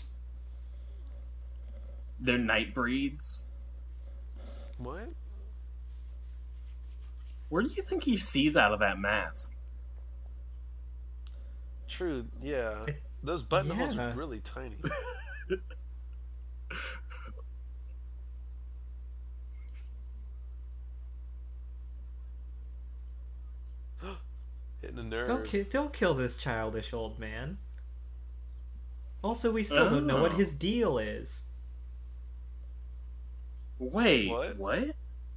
They're night breeds. what? Where do you think he sees out of that mask? True. Yeah, those buttonholes Yeah. are really tiny. Hitting a nerve. Don't ki- don't kill this childish old man. Also, we still don't know what Oh. his deal is. Wait, What? what?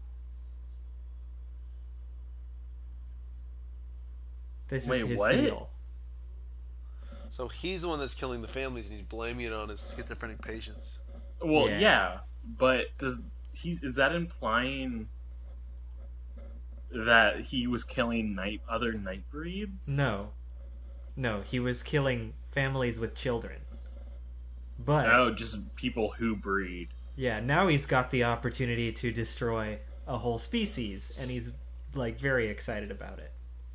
This Wait, is his what? deal. So he's the one that's killing the families, and he's blaming it on his schizophrenic patients. Well, Yeah. yeah, but does he is that implying that he was killing night other night breeds? No. No, he was killing families with children. But Oh, just people who breed. yeah, now he's got the opportunity to destroy a whole species, and he's like very excited about it.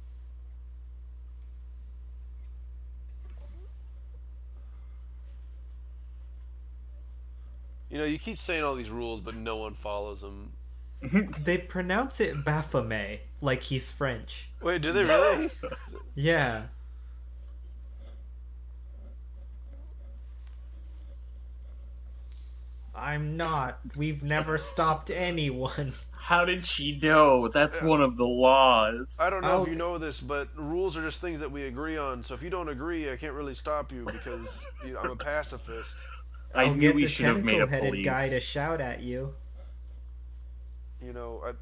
You know, you keep saying all these rules, but no one follows them. They pronounce it Baphomet, like he's French. Wait, do they really? Yeah. I'm not. We've never stopped anyone. How did she know? That's one of the laws. I don't know I'll- if you know this, but rules are just things that we agree on. So if you don't agree, I can't really stop you because you know, I'm a pacifist. I I'll knew get we the should have made a tentacle-headed police. guy to shout at you. You know, I,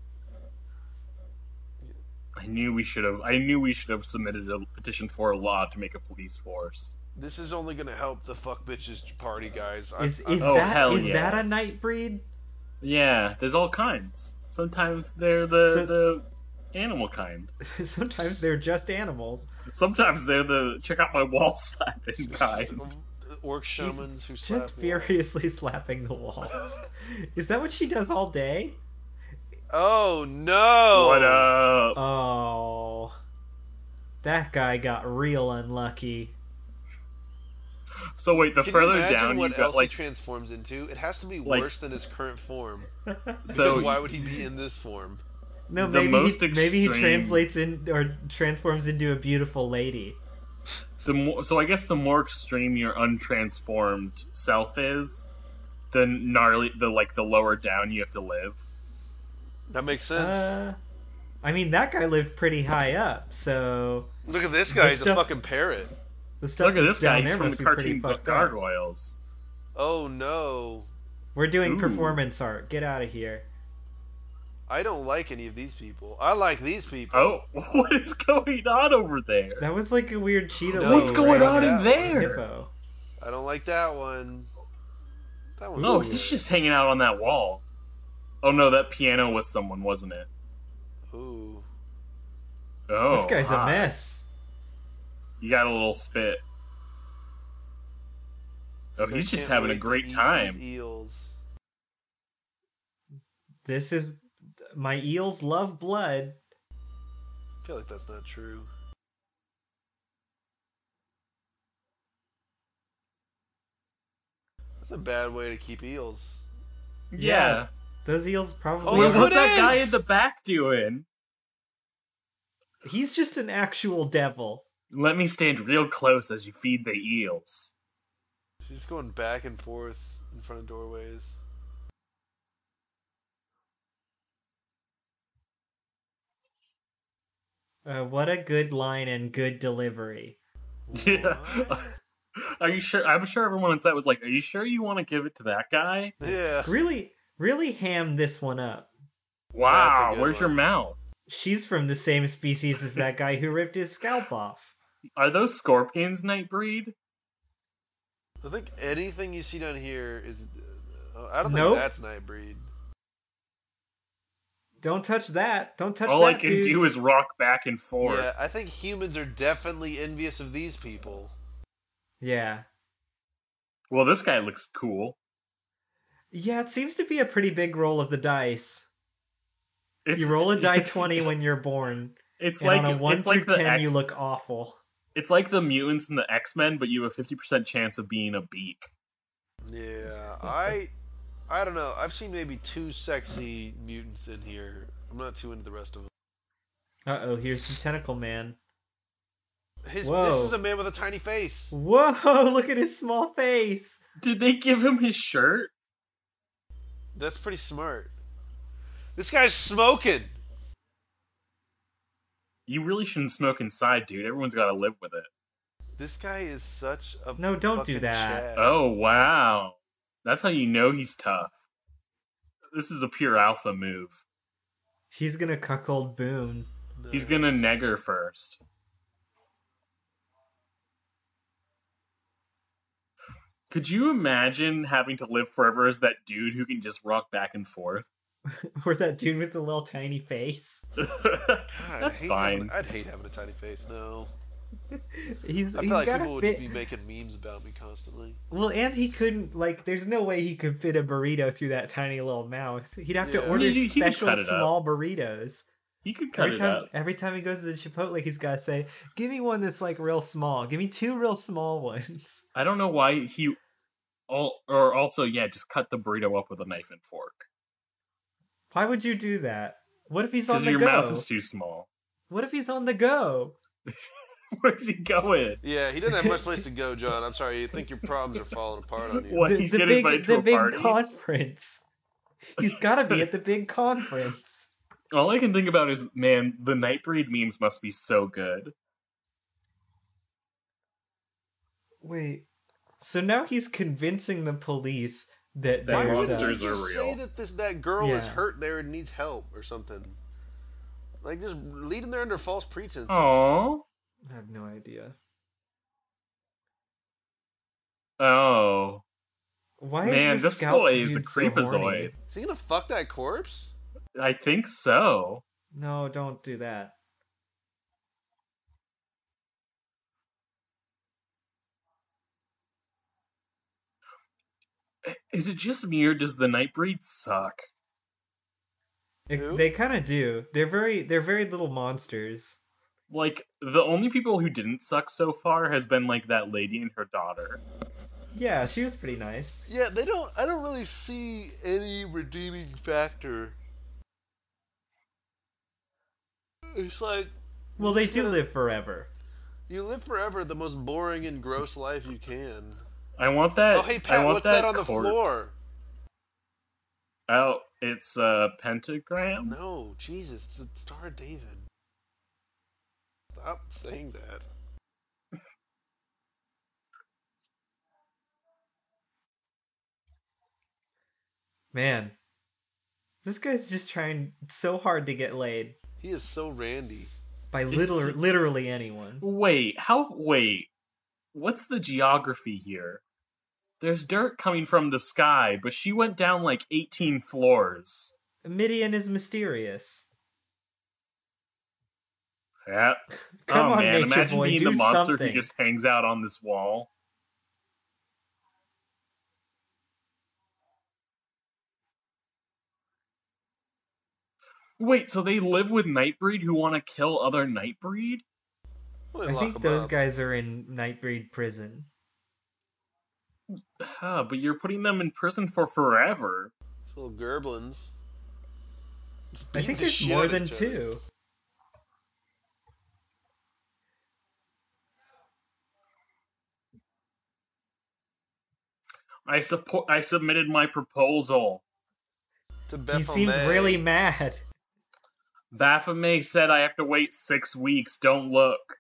I knew we should have. I knew we should have submitted a petition for a law to make a police force. this is only going to help the fuck bitches party guys. I, Is I, is Oh, that hell is that yes. a night breed? Yeah, there's all kinds. Sometimes they're the So- the animal kind. Sometimes they're just animals. Sometimes they're the check out my wall slapping kind. orc shamans who slap Just walls. furiously slapping the walls. Is that what she does all day? Oh no! What up? Oh. That guy got real unlucky. So wait, the Can you further imagine down you what go, else like he transforms into? It has to be like- worse than his current form. Because so. why would he be in this form? No, The maybe most he, maybe he extreme- translates in or transforms into a beautiful lady. The more, so I guess the more extreme your untransformed self is, the gnarly, the like the lower down you have to live. That makes sense. Uh, I mean, that guy lived pretty high up, so Look at this guy. He's stuff- a fucking parrot. the stuff Look at that's this guy down he's there from must the be pretty cartoon book fucked up. Gargoyles. Oh no. We're doing Ooh. performance art. Get out of here. I don't like any of these people. I like these people. Oh, what is going on over there? That was like a weird cheetah. No, What's logo, going right? on in that there? Hippo. I don't like that one. That one's No, weird. he's just hanging out on that wall. Oh no, that piano was someone, wasn't it? Ooh. Oh, This guy's a hi. mess. You got a little spit. Oh, I he's just can't having a wait to great eat time. these eels. This is my eels love blood. I feel like that's not true. That's a bad way to keep eels. Yeah. Those eels probably. Oh, Wait, look who what's it that guy is! in the back doing? He's just an actual devil. Let me stand real close as you feed the eels. She's just going back and forth in front of doorways. Uh, what a good line and good delivery. Yeah. What? Are you sure? I'm sure everyone on set was like, "Are you sure you want to give it to that guy?" Yeah. Really, really ham this one up. Wow, good where's your one. mouth? She's from the same species as that guy who ripped his scalp off. Are those scorpions Nightbreed? I think anything you see down here is. Uh, I don't Nope. think that's Nightbreed. Don't touch that. Don't touch All I that, can dude. do is rock back and forth. Yeah, I think humans are definitely envious of these people. Yeah. Well, this guy looks cool. Yeah, it seems to be a pretty big roll of the dice. It's, You roll a die twenty when you're born, It's and like on a one it's through like the ten, X, you look awful. It's like the mutants in the X Men, but you have a fifty percent chance of being a beak. Yeah, I, I don't know. I've seen maybe two sexy mutants in here. I'm not too into the rest of them. Uh oh, here's the tentacle man. His, Whoa. this is a man with a tiny face. Whoa, look at his small face. Did they give him his shirt? That's pretty smart. This guy's smoking. You really shouldn't smoke inside, dude. Everyone's got to live with it. This guy is such a No, don't do fucking that. Chad. Oh wow, that's how you know he's tough. This is a pure alpha move. He's gonna cuckold Boone. He's gonna Nice. negger first. Could you imagine having to live forever as that dude who can just rock back and forth? Or that dude with the little tiny face. God, I'd That's hate fine. Having, I'd hate having a tiny face. No. he's I feel he's like gotta people would fit. just be making memes about me constantly. Well, and he couldn't like. There's no way he could fit a burrito through that tiny little mouth. He'd have to Yeah. order He, he could special cut it up. small burritos. He could cut Every it time, up. every time he goes to the Chipotle, he's gotta say, "Give me one that's like real small. Give me two real small ones." I don't know why he. All, or also, yeah, just cut the burrito up with a knife and fork. Why would you do that? What if he's on Because the your go? mouth is too small. What if he's on the go? Where's he going? Yeah, he didn't have much place to go, John. I'm sorry. You think your problems are falling apart on you. What? The, He's the getting big, invited to the a big party? conference. He's gotta be at the big conference. All I can think about is, man, the Nightbreed memes must be so good. Wait. So now he's convincing the police that That Why there's wouldn't a... he monsters are just say real. that this that girl is Yeah. hurt there and needs help or something? Like just lead them there under false pretenses. Aww. I have no idea. Oh. Why Man, is this, this Scouts boy is a dude so horny? creepazoid. Is he gonna fuck that corpse? I think so. No, don't do that. Is it just me or does the Nightbreed suck? It- Who? they kind of do. They're very, they're very little monsters. Like, the only people who didn't suck so far has been, like, that lady and her daughter. Yeah, she was pretty nice. Yeah, they don't. I don't really see any redeeming factor. It's like Well, you they just do gotta- live forever. You live forever the most boring and gross life you can. I want that. Oh, hey I Pat, want what's that, on the corpse. floor? Oh, it's a pentagram? No, Jesus, it's the Star of David. Stop saying that. Man, this guy's just trying so hard to get laid He is so randy. by It's- liter- literally anyone. Wait, how. Wait. What's the geography here? There's dirt coming from the sky, but she went down like eighteen floors. Midian is mysterious. Yeah. Come oh on, man, Nature imagine Boy, being do the monster something. who just hangs out on this wall. Wait, so they live with Nightbreed who want to kill other Nightbreed? Well, I lock think him those up. guys are in Nightbreed prison. Huh, but you're putting them in prison for forever. These little gerblins. Just I beating think the there's shit more out of than each other. two. I support. I submitted my proposal. To He Bethel seems May. really mad. Baphomet said I have to wait six weeks. Don't look.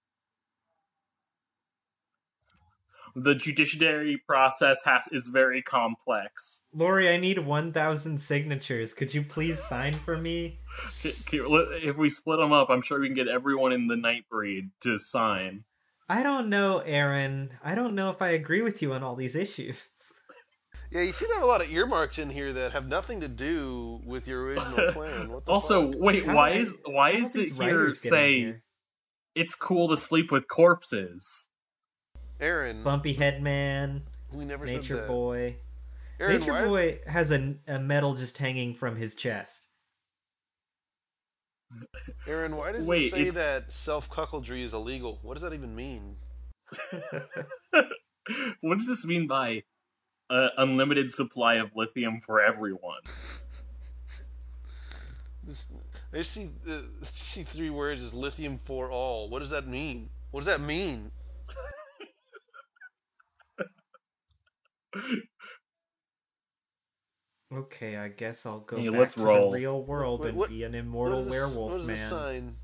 The judiciary process has is very complex. Lori, I need one thousand signatures. Could you please sign for me? K- k- If we split them up, I'm sure we can get everyone in the Nightbreed to sign. I don't know, Aaron. I don't know if I agree with you on all these issues. Yeah, you seem to have a lot of earmarks in here that have nothing to do with your original plan. What the Also, fuck? wait, How why did I- is why how is did it these here writers get in say here? it's cool to sleep with corpses? Aaron, Bumpy Head Man, we never said Nature that. Boy. Aaron, Nature why? Boy has a, a medal just hanging from his chest. Aaron, why does Wait, it say it's- that self-cuckoldry is illegal? What does that even mean? What does this mean by uh, unlimited supply of lithium for everyone? This, I just see, uh, see three words as lithium for all. What does that mean? What does that mean? Okay, I guess I'll go Hey, back let's to roll. the real world What- and what- be an What immortal is this, werewolf what is this man. sign?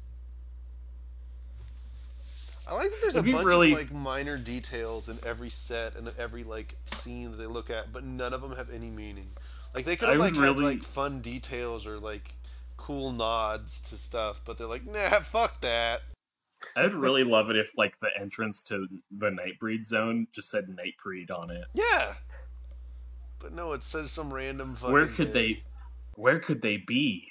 I like that there's It'd a be bunch really- of like minor details in every set and every like scene that they look at, but none of them have any meaning. Like they could I have would like had really- like fun details or like cool nods to stuff, but they're like, nah, fuck that. I'd really love it if, like, the entrance to the Nightbreed zone just said Nightbreed on it. Yeah, but no, it says some random fucking. Where could thing. they? Where could they be?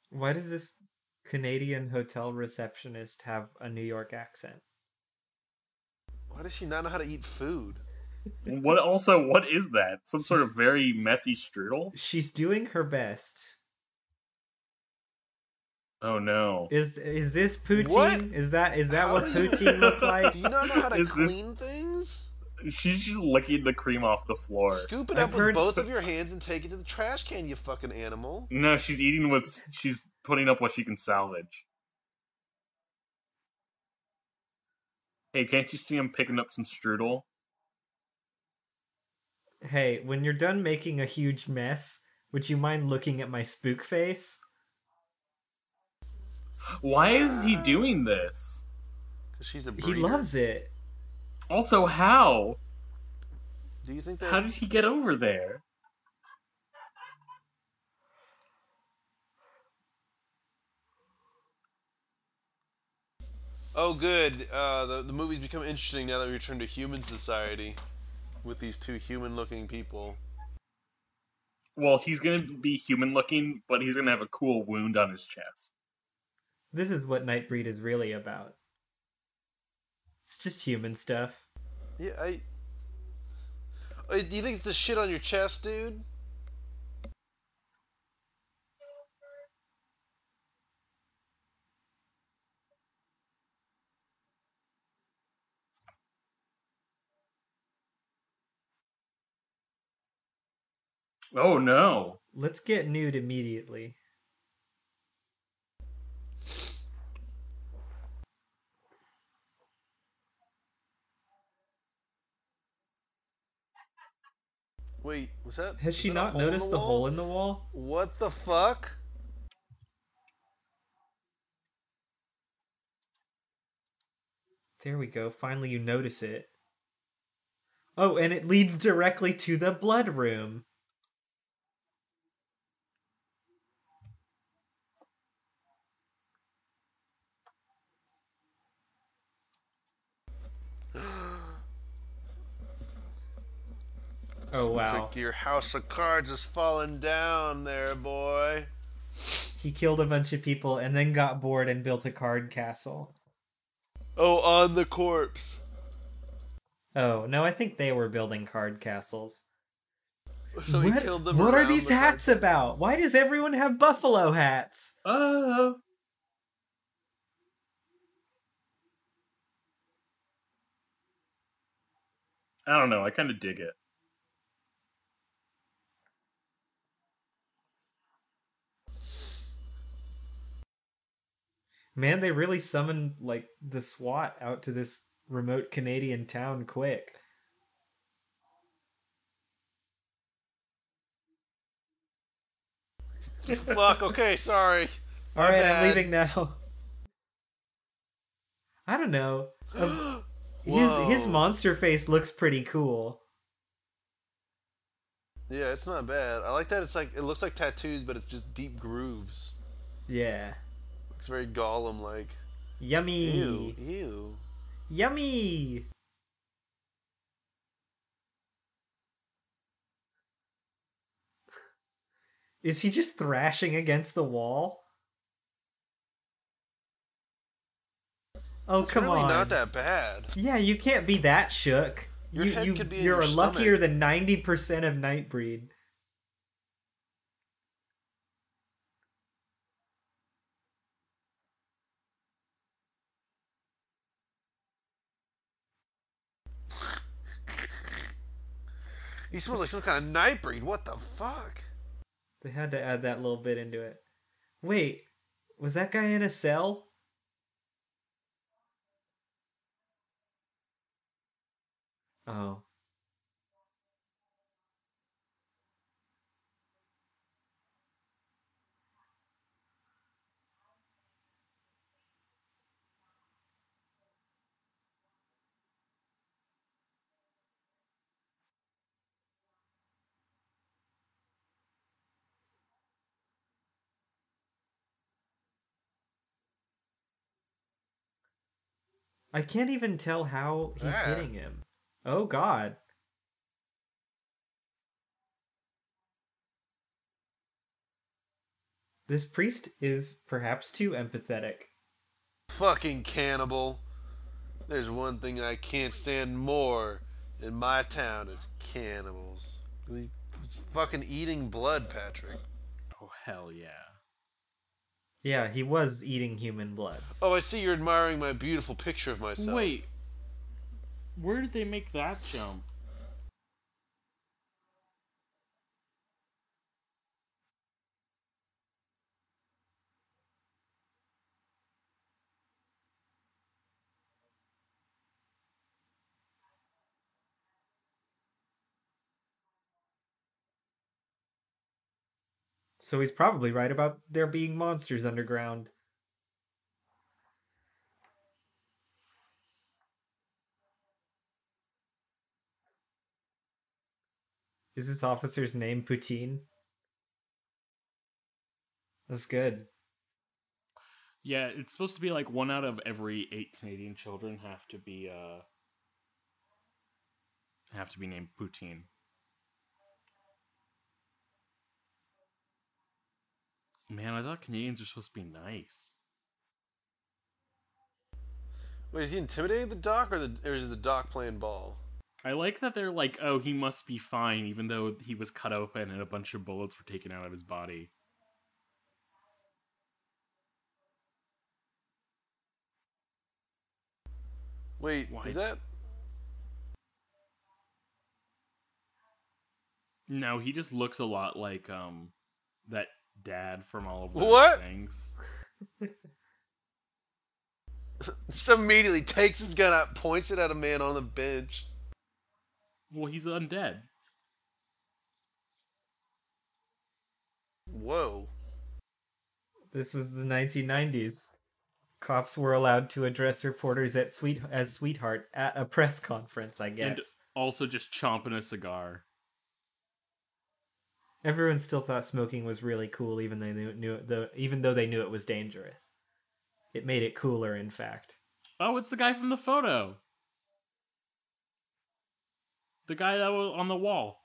Why does this Canadian hotel receptionist have a New York accent? Why does she not know how to eat food? What also? What is that? Some sort She's of very messy strudel? she's doing her best. Oh no! Is is this What? poutine? Is that is that How what do you- poutine look like? Do you not know how to Is this- clean things? She's just licking the cream off the floor. Scoop it I've up with heard- both of your hands and take it to the trash can, you fucking animal. No, she's eating what's. She's putting up what she can salvage. Hey, can't you see him picking up some strudel? Hey, when you're done making a huge mess, would you mind looking at my spook face? Why is he doing this? Because she's a He breeder. loves it. Also, how? Do you think that... How did he get over there? Oh, good. Uh, the, the movie's become interesting now that we return to human society with these two human-looking people. Well, he's gonna be human looking, but he's gonna have a cool wound on his chest. This is what Nightbreed is really about. It's just human stuff. Yeah, I... Uh, Do you think it's the shit on your chest, dude? Oh no! Let's get nude immediately. Wait, was that... Has is she that a not hole in noticed the, wall? hole in the wall? What the fuck? There we go. Finally, you notice it. Oh, and it leads directly to the blood room. Oh, Looks wow. like your house of cards is falling down there, boy. He killed a bunch of people and then got bored and built a card castle. Oh, on the corpse. Oh, no, I think they were building card castles. So what he killed them what are around these the hats card- about? Why does everyone have buffalo hats? Oh. I don't know. I kind of dig it. Man, they really summoned, like, the SWAT out to this remote Canadian town quick. Fuck, okay, sorry. My Alright, bad. I'm leaving now. I don't know. Um, his Whoa. his monster face looks pretty cool. Yeah, it's not bad. I like that it's like, it looks like tattoos, but it's just deep grooves. Yeah. Looks very Gollum-like. Yummy. Ew, ew. Yummy. Is he just thrashing against the wall? Oh, It's come really on. not that bad. Yeah, you can't be that shook. Your you, head you, could be in you're your luckier stomach. than ninety percent of Nightbreed. He smells like some kind of night breed. What the fuck? They had to add that little bit into it. Wait, was that guy in a cell? Oh. I can't even tell how he's Ah. hitting him. Oh god. This priest is perhaps too empathetic. Fucking cannibal. There's one thing I can't stand more in my town is cannibals. He's fucking eating blood, Patrick. Oh, hell yeah. Yeah, he was eating human blood. Oh, I see you're admiring my beautiful picture of myself. Wait. Where did they make that jump? So he's probably right about there being monsters underground. Is this officer's name Poutine? That's good. Yeah, it's supposed to be like one out of every eight Canadian children have to be uh have to be named Poutine. Man, I thought Canadians are supposed to be nice. Wait, is he intimidating the doc, or, the, or is the doc playing ball? I like that they're like, oh, he must be fine, even though he was cut open and a bunch of bullets were taken out of his body. Wait, Why? is that... No, he just looks a lot like um that dad from all of those What? things. Just immediately takes his gun out, points it at a man on the bench. Well, he's undead. Whoa. This was the nineteen nineties. Cops were allowed to address reporters at sweet as sweetheart at a press conference, I guess. And also just chomping a cigar. Everyone still thought smoking was really cool, even they knew, knew the even though they knew it was dangerous. It made it cooler, in fact. Oh, it's the guy from the photo. The guy that was on the wall.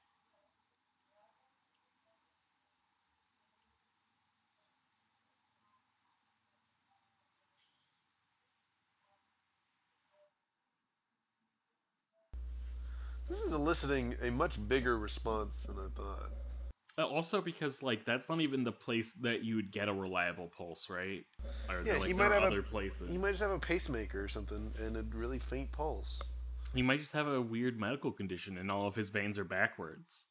This is eliciting a much bigger response than I thought. Uh, also because, like, that's not even the place that you would get a reliable pulse, right? Or Yeah, like, he there might are have other a, places. He might just have a pacemaker or something and a really faint pulse. He might just have a weird medical condition and all of his veins are backwards.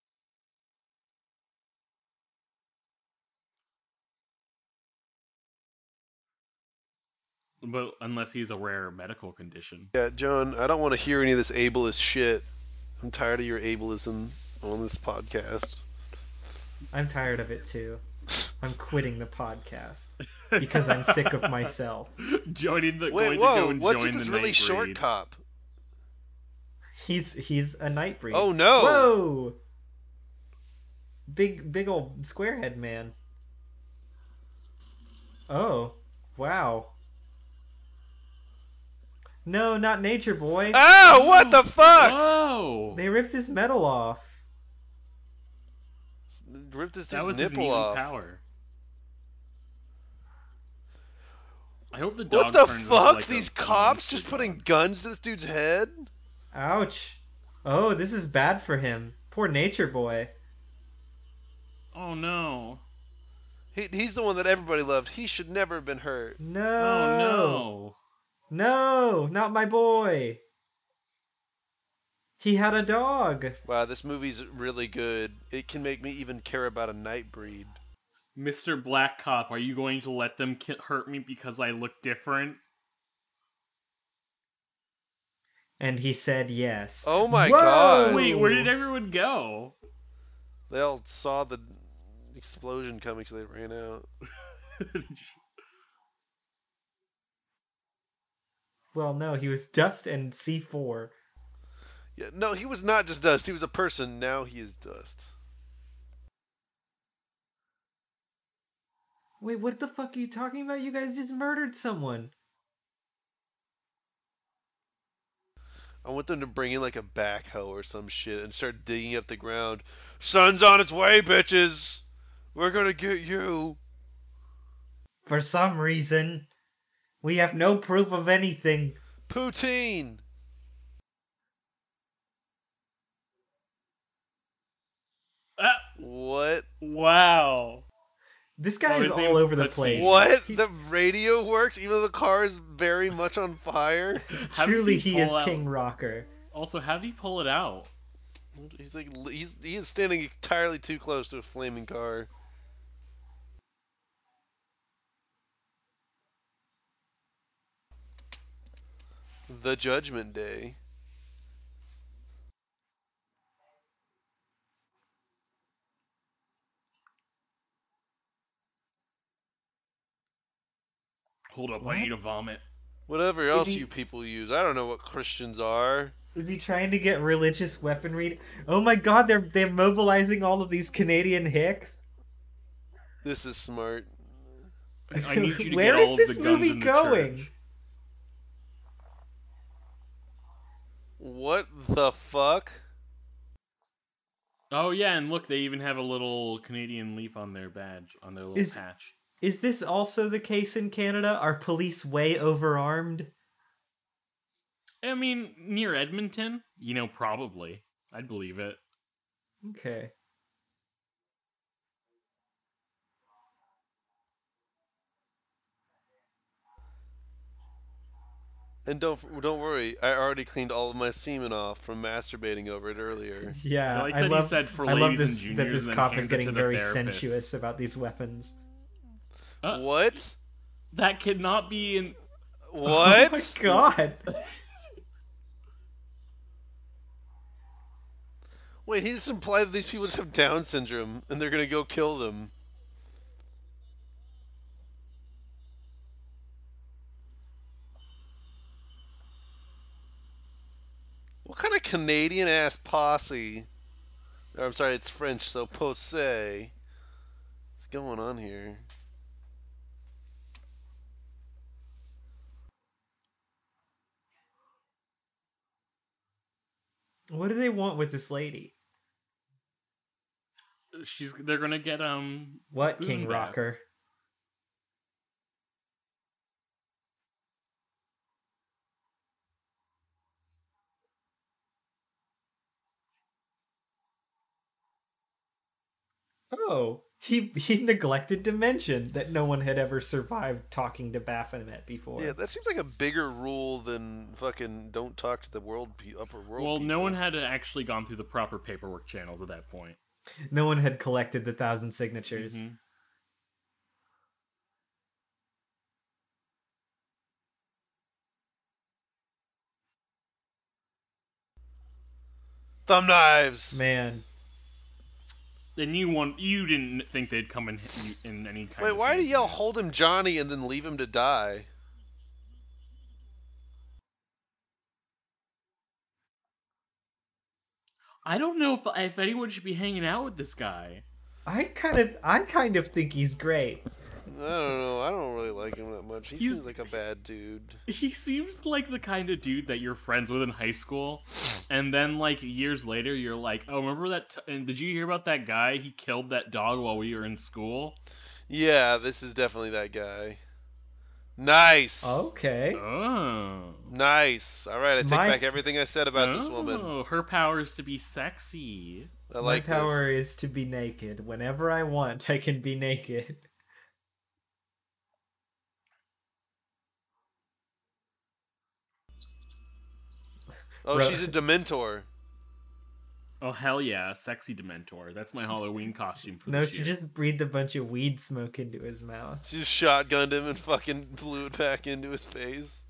But unless he's a rare medical condition. Yeah, John, I don't want to hear any of this ableist shit. I'm tired of your ableism on this podcast. I'm tired of it too. I'm quitting the podcast because I'm sick of myself. Joining the Wait, going whoa! to go and What's join with this the really night short breed. cop? He's he's a nightbreed. Oh no! Whoa! Big big old squarehead man. Oh, wow. No, not Nature Boy. Oh, what the fuck? Whoa! They ripped his medal off. Ripped this That dude's was his nipple mutant off. power. I hope the What dog the turns into, fuck? like, a These full cops monster just putting dog. guns to this dude's head? Ouch. Oh, this is bad for him. Poor Nature Boy. Oh no! He, he's the one that everybody loved. He should never have been hurt. No. Oh no! No, not my boy. He had a dog. Wow, this movie's really good. It can make me even care about a Nightbreed. Mister Black Cop, are you going to let them ki- hurt me because I look different? And he said yes. Oh my Whoa! god! Wait, where did everyone go? They all saw the explosion coming, so they ran out. Well, no, he was dust and C four. Yeah, no, he was not just dust. He was a person. Now he is dust. Wait, what the fuck are you talking about? You guys just murdered someone. I want them to bring in like a backhoe or some shit and start digging up the ground. Sun's on its way, bitches! We're gonna get you! For some reason, we have no proof of anything. Poutine. Ah, What? wow. This guy Oh, is his all name's over the Poutine. place. What? He- The radio works even though the car is very much on fire? How did Truly, he he is pull out- King Rocker. Also, how did he pull it out? He's like he's he is standing entirely too close to a flaming car. The Judgment Day. Hold up, What? I need to vomit. Whatever else he- you people use. I don't know what Christians are. Is he trying to get religious weaponry? Oh my god, they're they're mobilizing all of these Canadian hicks. This is smart. I need you to Where get is all this of the guns movie in the going? church. What the fuck? Oh yeah, and look, they even have a little Canadian leaf on their badge, on their little Is- patch. Is this also the case in Canada? Are police way overarmed? I mean, near Edmonton, you know, probably. I'd believe it. Okay. And don't don't worry, I already cleaned all of my semen off from masturbating over it earlier. Yeah, I like I that he love. said for I love ladies this and that juniors, this and then cop is hands it getting to the very therapist. sensuous about these weapons. Uh, What? That could not be in. What? Oh my god! Wait, he just implied that these people just have Down syndrome and they're gonna go kill them. What kind of Canadian ass posse? Or, I'm sorry, it's French, so posse. What's going on here? What do they want with this lady? She's. They're gonna get um. What, Boom King bap. Rocker? Oh, he he neglected to mention that no one had ever survived talking to Baphomet before. Yeah, that seems like a bigger rule than fucking don't talk to the world pe- upper world. Well, no people. one had actually gone through the proper paperwork channels at that point. No one had collected the thousand signatures. Mhm. Thumb knives. Man, And you want you didn't think they'd come in in any kind. Wait, of why did y'all hands. hold him Johnny and then leave him to die? I don't know if if anyone should be hanging out with this guy. I kind of I kind of think he's great. I don't know. I don't really like him that much. He He's- seems like a bad dude. He seems like the kind of dude that you're friends with in high school, and then like years later, you're like, "Oh, remember that? T- and did you hear about that guy? He killed that dog while we were in school." Yeah, this is definitely that guy. Nice. Okay. Oh, Nice. All right, I take My- back everything I said about this woman. Oh, her power is to be sexy. I like My power this. is to be naked. Whenever I want, I can be naked. Oh, Ro- she's a Dementor. Oh hell yeah, sexy Dementor. That's my Halloween costume for No, this she year. just breathed a bunch of weed smoke into his mouth. She just shotgunned him and fucking blew it back into his face.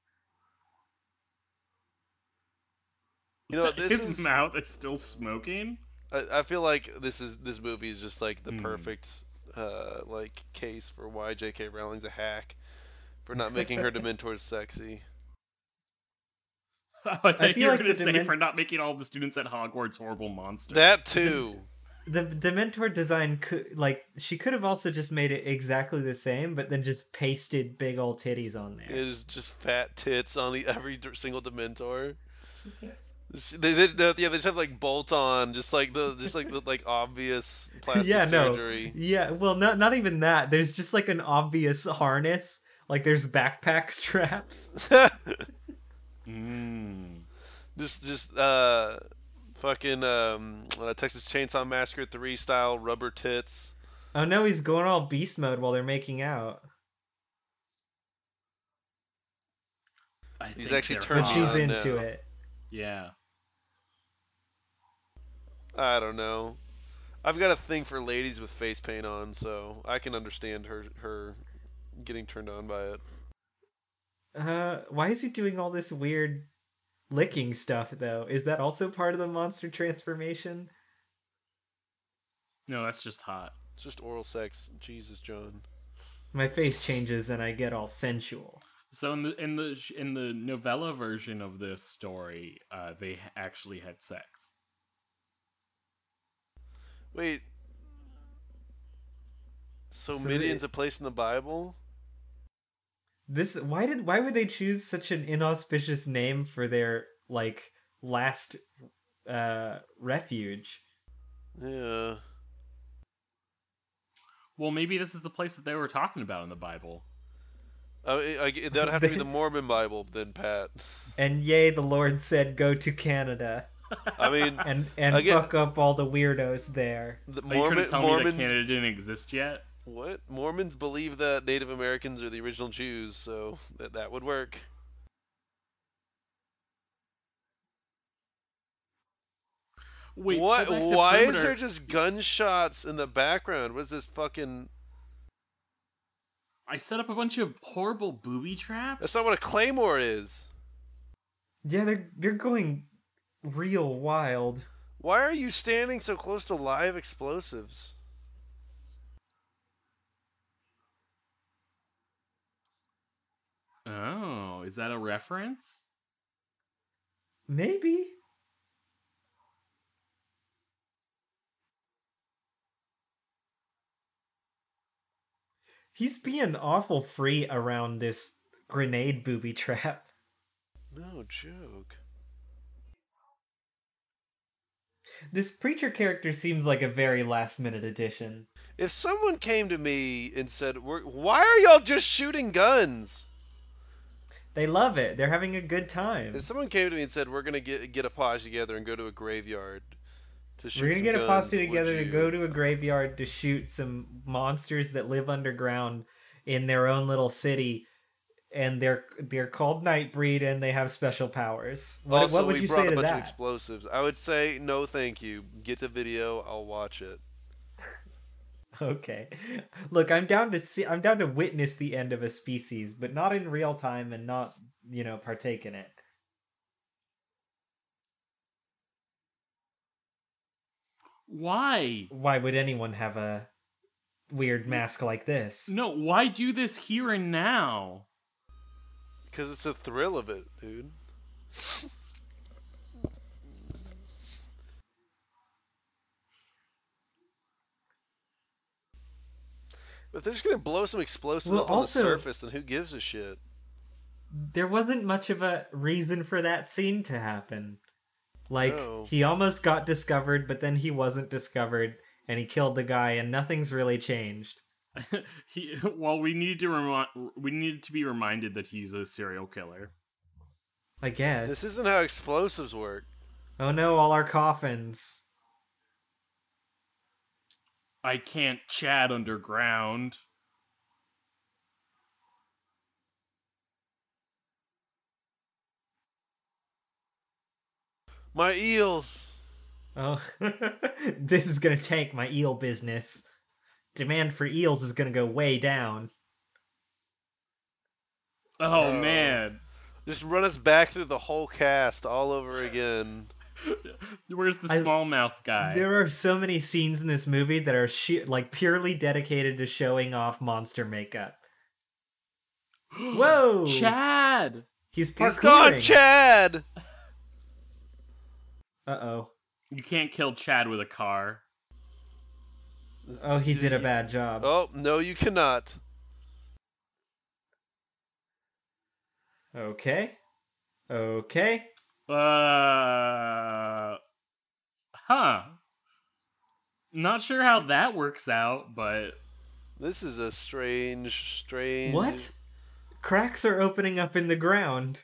You know, this His is. mouth is still smoking. I, I feel like this is this movie is just like the Hmm. perfect uh, like case for why J K. Rowling's a hack for not making her Dementors sexy. I thought I you feel were like going to the say Dement- for not making all the students at Hogwarts horrible monsters. That too. The Dementor design could, like, she could have also just made it exactly the same, but then just pasted big old titties on there. It is just fat tits on the every d- single Dementor. They, they, they, yeah, they just have like bolt on, just like the just like the like obvious plastic Yeah, no. surgery. Yeah, well, not not even that. There's just like an obvious harness. Like there's backpack straps. Mm. just just uh, fucking um, uh, Texas Chainsaw Massacre three style rubber tits. Oh no, he's going all beast mode while they're making out. I He's think actually they're turned But me she's on into now. it. Yeah. I don't know. I've got a thing for ladies with face paint on, so I can understand her her getting turned on by it. Uh, why is he doing all this weird licking stuff though? Is that also part of the monster transformation? No, that's just hot. It's just oral sex. Jesus, John. My face changes and I get all sensual. So in the in the in the novella version of this story, uh, they actually had sex. Wait. So, So Midian's it- a place in the Bible? This why did why would they choose such an inauspicious name for their like last uh refuge? Yeah. Well, maybe this is the place that they were talking about in the Bible. Uh, I, I, that'd have to be the Mormon Bible, then, Pat. And yay, the Lord said go to Canada I mean, and and Again- fuck up all the weirdos there. the Are you trying Mormon, to tell me Mormons. that Canada didn't exist yet? What? Mormons believe that Native Americans are the original Jews, so that that would work. Wait, What? pull back the Why is perimeter. there just gunshots in the background? What is this fucking? I set up a bunch of horrible booby traps. That's not what a claymore is. Yeah, they're they're going real wild. Why are you standing so close to live explosives? Oh, is that a reference? Maybe. He's being awful free around this grenade booby trap. No joke. This preacher character seems like a very last minute addition. If someone came to me and said, We're, "Why are y'all just shooting guns?" They love it. They're having a good time. If someone came to me and said, "We're gonna get get a posse together and go to a graveyard to shoot We're gonna some get a guns," posse would together to you- go to a graveyard to shoot some monsters that live underground in their own little city, and they're they're called Nightbreed and they have special powers. What, Also, what would we you brought say a to bunch of that? explosives. I would say no, thank you. Get the video. I'll watch it. Okay, look, I'm down to see. I'm down to witness the end of a species, but not in real time and not you know partake in it. Why? Why would anyone have a weird mask like this? No, why do this here and now? Because it's the thrill of it, dude. If they're just gonna blow some explosives Well, up on also- the surface, then who gives a shit? There wasn't much of a reason for that scene to happen. Like, No. he almost got discovered, but then he wasn't discovered, and he killed the guy, and nothing's really changed. he, well, we need to remind we need to be reminded that he's a serial killer. I guess. This isn't how explosives work. Oh no, all our coffins. I can't chat underground. My eels. Oh, this is gonna tank my eel business. Demand for eels is gonna go way down. Oh Oh. man, Just run us back through the whole cast all over again. where's the I- smallmouth guy? There are so many scenes in this movie that are she- like purely dedicated to showing off monster makeup. Whoa! Chad. He's He's gone, parkouring. Chad! Uh oh. You can't kill Chad with a car. Oh, he did a bad job. Oh, no, you cannot. Okay. Okay. Uh, huh. Not sure how that works out, but This is a strange, strange. What? Cracks are opening up in the ground.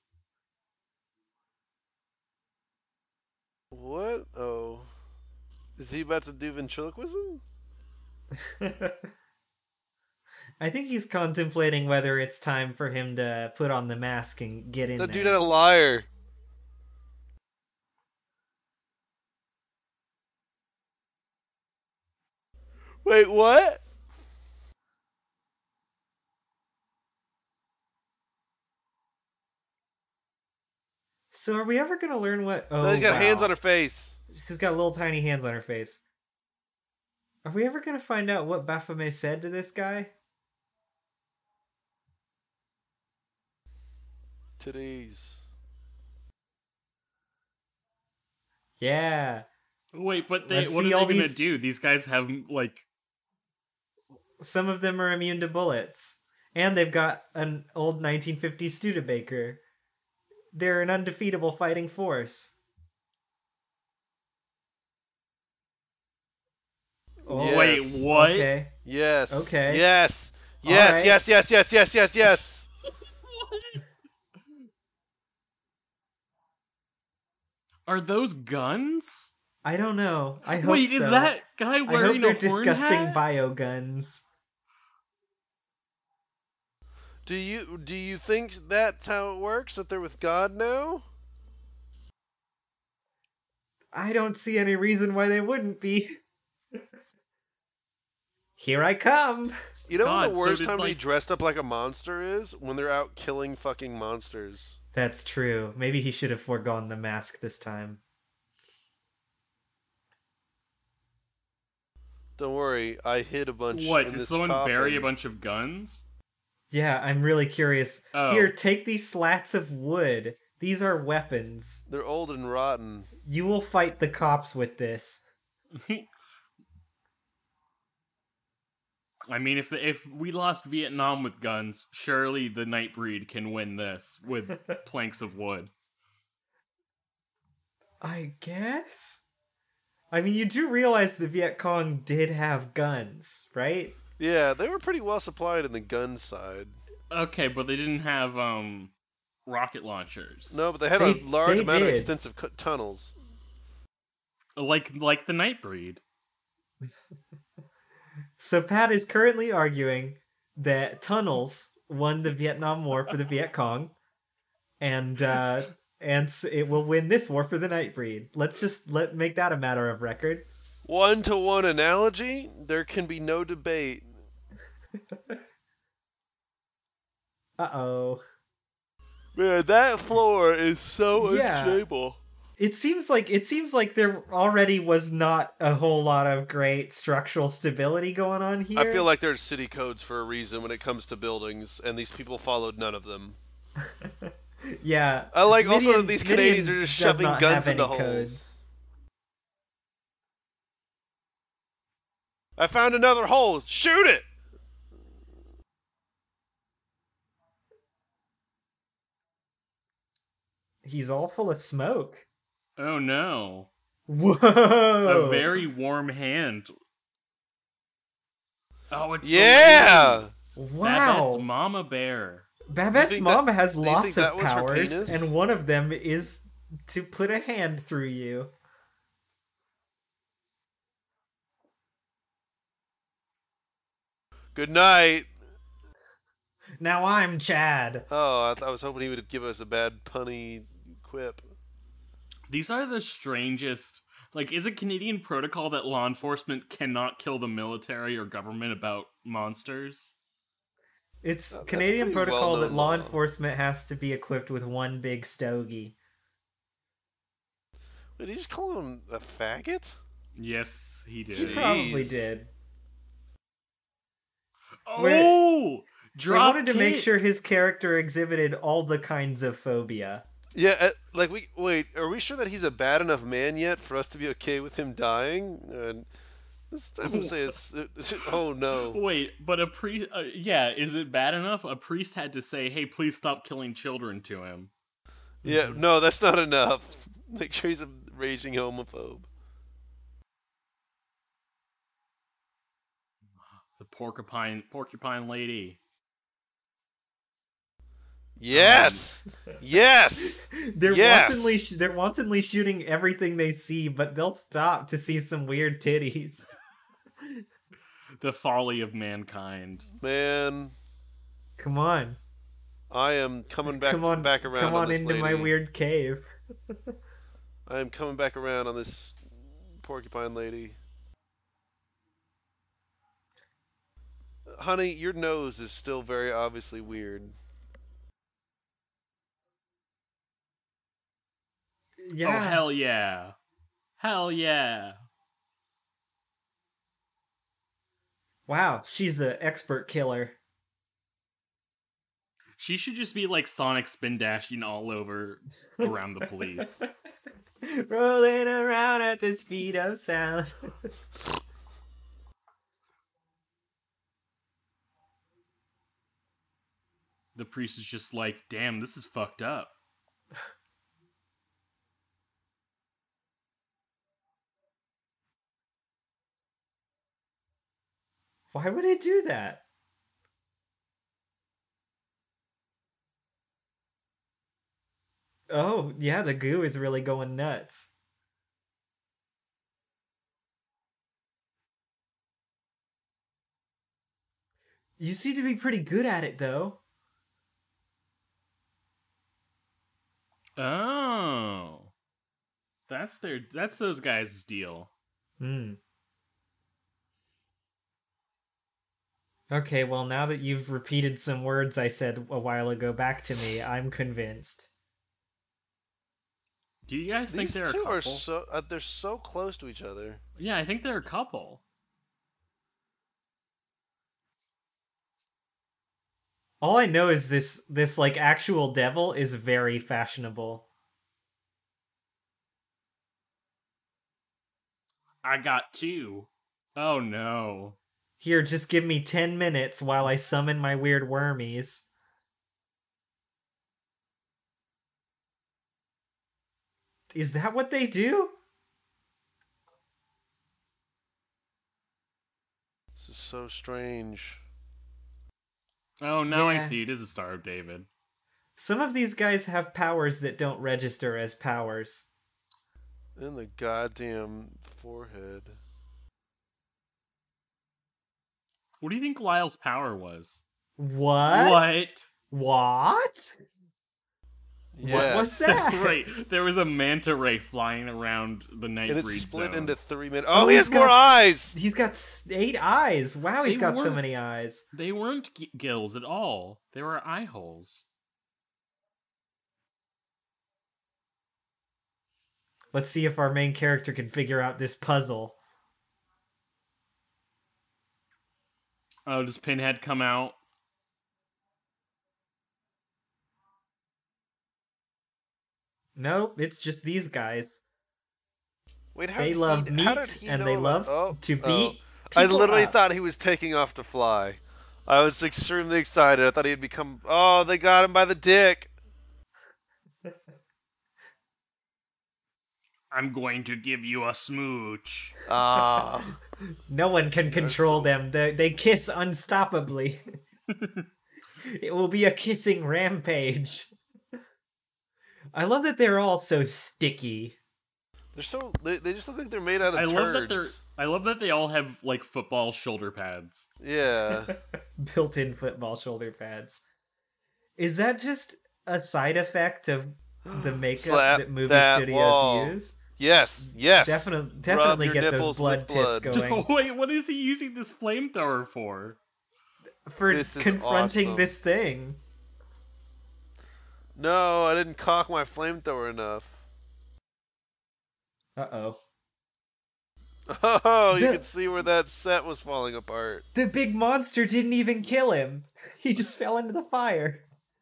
What? Oh. Is he about to do ventriloquism? I think he's contemplating whether it's time for him to put on the mask and get in That there. dude not a liar. Wait, what? So are we ever gonna learn what? Oh, No, he's got wow. hands on her face. She's got little tiny hands on her face. Are we ever gonna find out what Baphomet said to this guy? Today's. Yeah. wait, but they Let's what see are all they gonna these- do? These guys have like Some of them are immune to bullets. And they've got an old nineteen fifties Studebaker. They're an undefeatable fighting force. Oh, wait, Yes. what? Okay. Yes. Okay. Yes. Yes, Alright. yes, yes, yes, yes, yes, yes. Are those guns? I don't know. I hope Wait, so. is that guy I hope wearing they're a horn disgusting hat? bioguns. Do you do you think that's how it works? That they're with God now? I don't see any reason why they wouldn't be. Here I come. You know God, when the so worst did, time to be like- dressed up like a monster is? When they're out killing fucking monsters. That's true. Maybe he should have foregone the mask this time. Don't worry, I hid a bunch What, in did this someone coffin. bury a bunch of guns? Yeah, I'm really curious. Oh. Here, take these slats of wood. These are weapons. They're old and rotten. You will fight the cops with this. I mean, if the, if we lost Vietnam with guns, surely the Nightbreed can win this with planks of wood. I guess? I mean, you do realize the Viet Cong did have guns, right? Yeah, they were pretty well supplied in the gun side. Okay, but they didn't have um rocket launchers. No, but they had They- a large they amount of did. extensive cu- tunnels. Like like the Nightbreed. So Pat is currently arguing that tunnels won the Vietnam War for the Viet Cong, and uh, and s- it will win this war for the Nightbreed. Let's just let make that a matter of record. One to one analogy, there can be no debate. Uh oh. Man, that floor is so Yeah. unstable. It seems like it seems like there already was not a whole lot of great structural stability going on here. I feel like there's city codes for a reason when it comes to buildings, and these people followed none of them. yeah. I like also Midian- that these Canadians Midian are just does shoving not guns have into any holes. codes. I found another hole. Shoot it! He's all full of smoke. Oh no. Whoa! A very warm hand. Oh, it's the Yeah! lady. wow. Babette's Mama Bear. Babette's think mom that- has do you lots think of that was her powers, penis? and one of them is to put a hand through you. Good night. Now I'm Chad. Oh, I, th- I was hoping he would give us a bad punny quip. These are the strangest. Like, is it Canadian protocol that law enforcement cannot kill the military or government about monsters? It's Oh, that's Canadian pretty protocol that well-known law law. enforcement has to be equipped with one big stogie. Did he just call him a faggot? Yes, he He did. probably Jeez. did. Oh! I Drop wanted to make kick. sure his character exhibited all the kinds of phobia. Yeah, uh, like we wait. Are we sure that he's a bad enough man yet for us to be okay with him dying? And this, I'm gonna say it's. it's oh no. Wait, but a priest. Uh, yeah, is it bad enough? A priest had to say, "Hey, please stop killing children" to him. Yeah, Mhm. no, that's not enough. Make sure he's a raging homophobe. The porcupine porcupine lady. Um, Yes! Yes! they're wantonly Yes! sh- they're wantonly shooting everything they see, but they'll stop to see some weird titties. the folly of mankind. Man, Come on, I am coming back come on, back come around on on this into my lady. weird cave. I am coming back around on this porcupine lady. Honey, your nose is still very obviously weird. Oh Yeah. hell yeah. Hell yeah. Wow, she's an expert killer. She should just be like Sonic spin dashing all over around the police. Rolling around at the speed of sound. The priest is just like, damn, this is fucked up. Why would it do that? Oh, yeah, the goo is really going nuts. You seem to be pretty good at it, though. Oh. That's their that's those guys' deal. Hmm. Okay, well, now that you've repeated some words I said a while ago back to me, I'm convinced. Do you guys think These they're a two couple? are so uh, they're so close to each other. Yeah, I think they're a couple. All I know is this this like actual devil is very fashionable. I got two. Oh no. Here, just give me ten minutes while I summon my weird wormies. Is that what they do? This is so strange. Oh, now I Yeah. see. It is a Star of David. Some of these guys have powers that don't register as powers. In the goddamn forehead. What do you think Lyle's power was? What? What? What? What was Yes. that? That's right. There was a manta ray flying around the And Nightbreed it's split zone. into three minutes. Oh, he he's has more got s- eyes! He's got s- eight eyes. Wow, he's They got so weren't- many eyes. They weren't g- gills at all. They were eye holes. Let's see if our main character can figure out this puzzle. Oh, does Pinhead come out? Nope, it's just these guys. Wait, how They did love he, how meat did he and know they about- love oh, to oh. beat I people literally up. thought he was taking off to fly. I was extremely excited. I thought he'd become. Oh, they got him by the dick. I'm going to give you a smooch. Ah. No one can They are control so- them. They, they kiss unstoppably. It will be a kissing rampage. I love that they're all so sticky. They're so. They, they just look like they're made out of I turds. love that they're. I love that they all have like football shoulder pads. Yeah. Built-in football shoulder pads. Is that just a side effect of the makeup Slap that movie that studios wall. use? Yes. Yes. Definitely, Rub definitely your get those nipples blood with tits blood. going. Oh, wait, what is he using this flamethrower for? For This is confronting awesome. this thing. No, I didn't cock my flamethrower enough. Uh-oh. Oh, you The- can see where that set was falling apart. The big monster didn't even kill him. He just fell into the fire.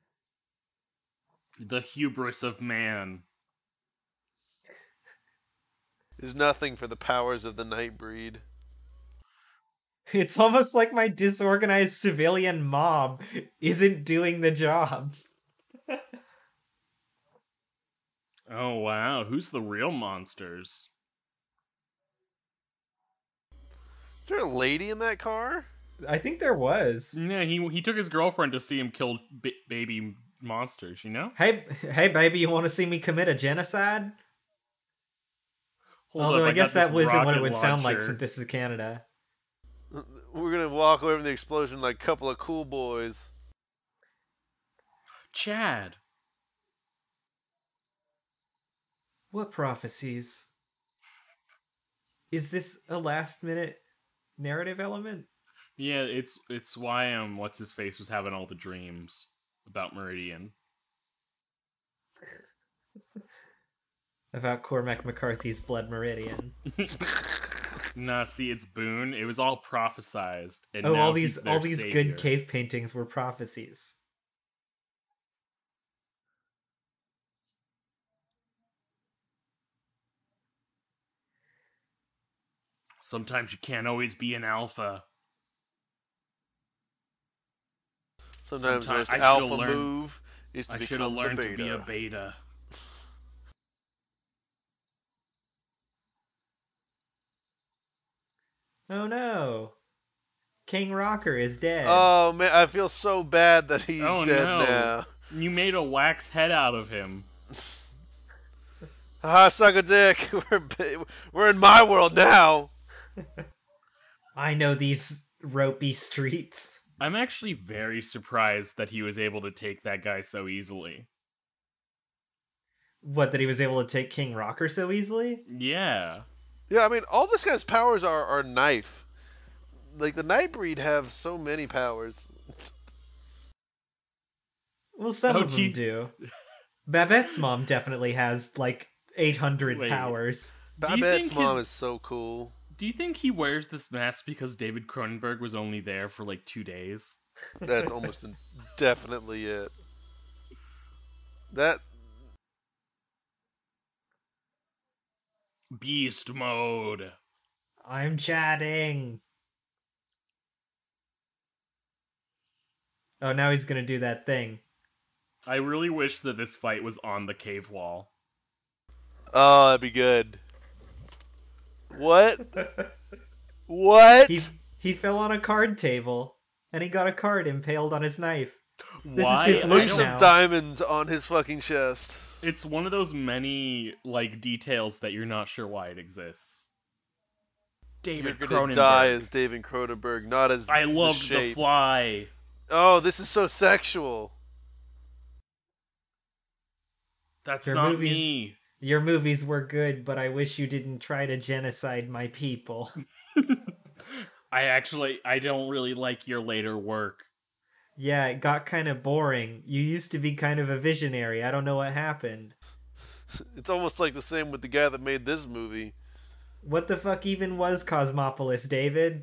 The hubris of man. Is nothing for the powers of the Nightbreed. It's almost like my disorganized civilian mob isn't doing the job. Oh wow, who's the real monsters? Is there a lady in that car? I think there was. Yeah, he he took his girlfriend to see him kill b- baby monsters. You know. Hey, hey, baby, you want to see me commit a genocide? Hold Although up, I I got guess this that wasn't what it rocket would sound like launcher. since this is Canada. We're gonna walk away from the explosion like a couple of cool boys. Chad. What prophecies? Is this a last minute narrative element? Yeah, it's it's why um what's his face was having all the dreams about Meridian. About Cormac McCarthy's Blood Meridian. Nah, see, it's Boone. It was all prophesized, and Oh, now all he's these their all these savior. good cave paintings were prophecies. Sometimes you can't always be an alpha. Sometimes the Sometimes most I should have alpha learned. move is to I should have become the learned beta. to be a beta. Oh no. King Rocker is dead. Oh man, I feel so bad that he's Oh dead no! now. You made a wax head out of him. Haha, suck a dick. We're ba- we're in my world now. I know these ropey streets. I'm actually very surprised that he was able to take that guy so easily. What, that he was able to take King Rocker so easily? Yeah. Yeah, I mean, all this guy's powers are are knife. Like the Nightbreed have so many powers. Well, some Oh, of them gee. do. Babette's mom definitely has like eight hundred Wait. powers. Do you Babette's think mom his- is so cool. Do you think he wears this mask because David Cronenberg was only there for like two days? That's almost definitely it. That Beast mode. I'm chatting. Oh, now he's gonna do that thing. I really wish that this fight was on the cave wall. oh, that'd be good. What? What? He he fell on a card table, and he got a card impaled on his knife. This Why? is his I look There's don't- some now. diamonds on his fucking chest. It's one of those many like details that you're not sure why it exists. David You're gonna Cronenberg. die as David Cronenberg, not as I the loved the shape. Fly. Oh, this is so sexual. That's Your not movies- me. Your movies were good, but I wish you didn't try to genocide my people. I actually I don't really like your later work. Yeah, it got kind of boring. You used to be kind of a visionary. I don't know what happened. It's almost like the same with the guy that made this movie. What the fuck even was Cosmopolis, David?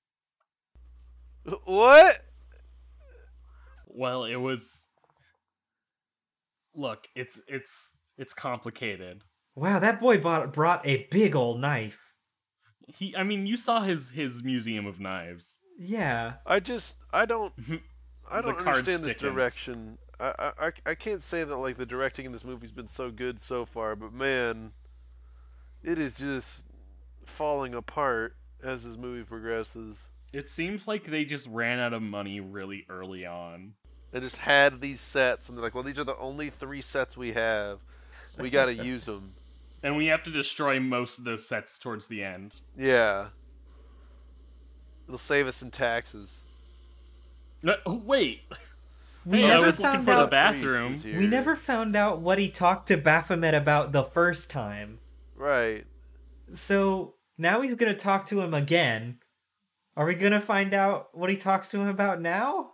What? Well, it was Look, it's it's it's complicated. Wow, that boy bought, brought a big old knife. He I mean, you saw his his museum of knives. Yeah. I just I don't I The don't card's understand this sticking. direction. I, I I- I can't say that like the directing in this movie's been so good so far, but man, it is just falling apart as this movie progresses. It seems like they just ran out of money really early on. They just had these sets, and they're like, "Well, these are the only three sets we have. We got to use them." And we have to destroy most of those sets towards the end. Yeah, it'll save us in taxes. No, oh, wait. We Hey, I never was looking found for the out bathroom. Priest is here. We never found out what he talked to Baphomet about the first time. Right. So now he's gonna talk to him again. Are we gonna find out what he talks to him about now?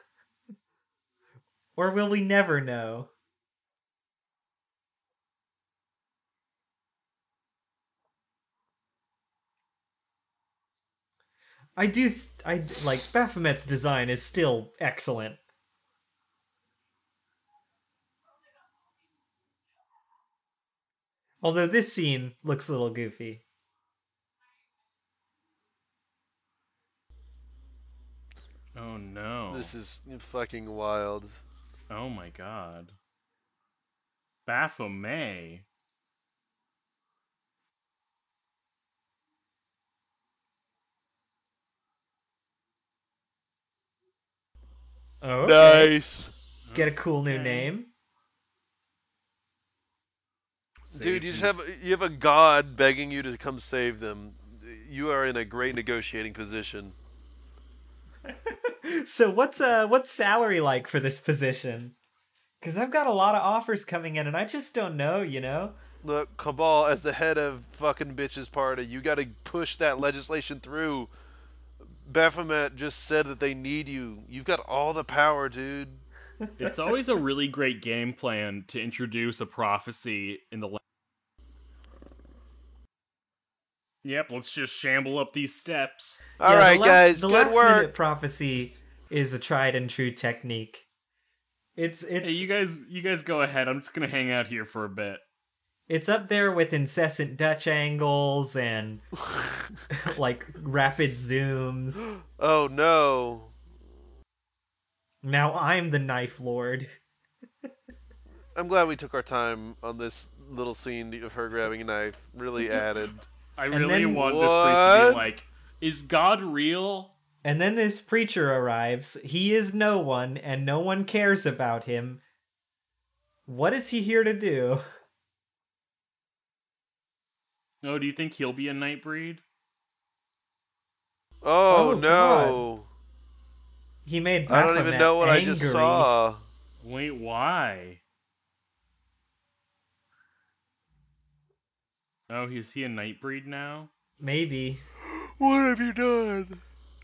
Or will we never know? I do. I like Baphomet's design is still excellent. Although this scene looks a little goofy. Oh no. This is fucking wild. Oh my god. Baphomet. Oh, okay. Nice. Get a cool new Okay. name. Dude, Save you just me. have you have a god begging you to come save them. You are in a great negotiating position. So what's uh what's salary like for this position? Because I've got a lot of offers coming in, and I just don't know. You know. Look, Cabal, as the head of fucking bitches party, you got to push that legislation through. Baphomet just said that they need you. You've got all the power, dude. It's always a really great game plan to introduce a prophecy in the. La- yep, let's just shamble up these steps. All Yeah, the right, last guys, the good last minute work. prophecy is a tried and true technique. It's it's Hey, you guys, you guys go ahead. I'm just gonna hang out here for a bit. it's up there with incessant Dutch angles and like rapid zooms. Oh no. Now I'm the knife lord. I'm glad we took our time on this little scene of her grabbing a knife. Really added. I And really then- want this priest to What? be like, "Is God real?" And then this preacher arrives. He is no one, and no one cares about him. What is he here to do? Oh, do you think he'll be a Nightbreed? Oh, Oh, no. He made I don't even Baphomet know what angry. I just saw. Wait, why? Oh, is he a Nightbreed now? Maybe. What have you done?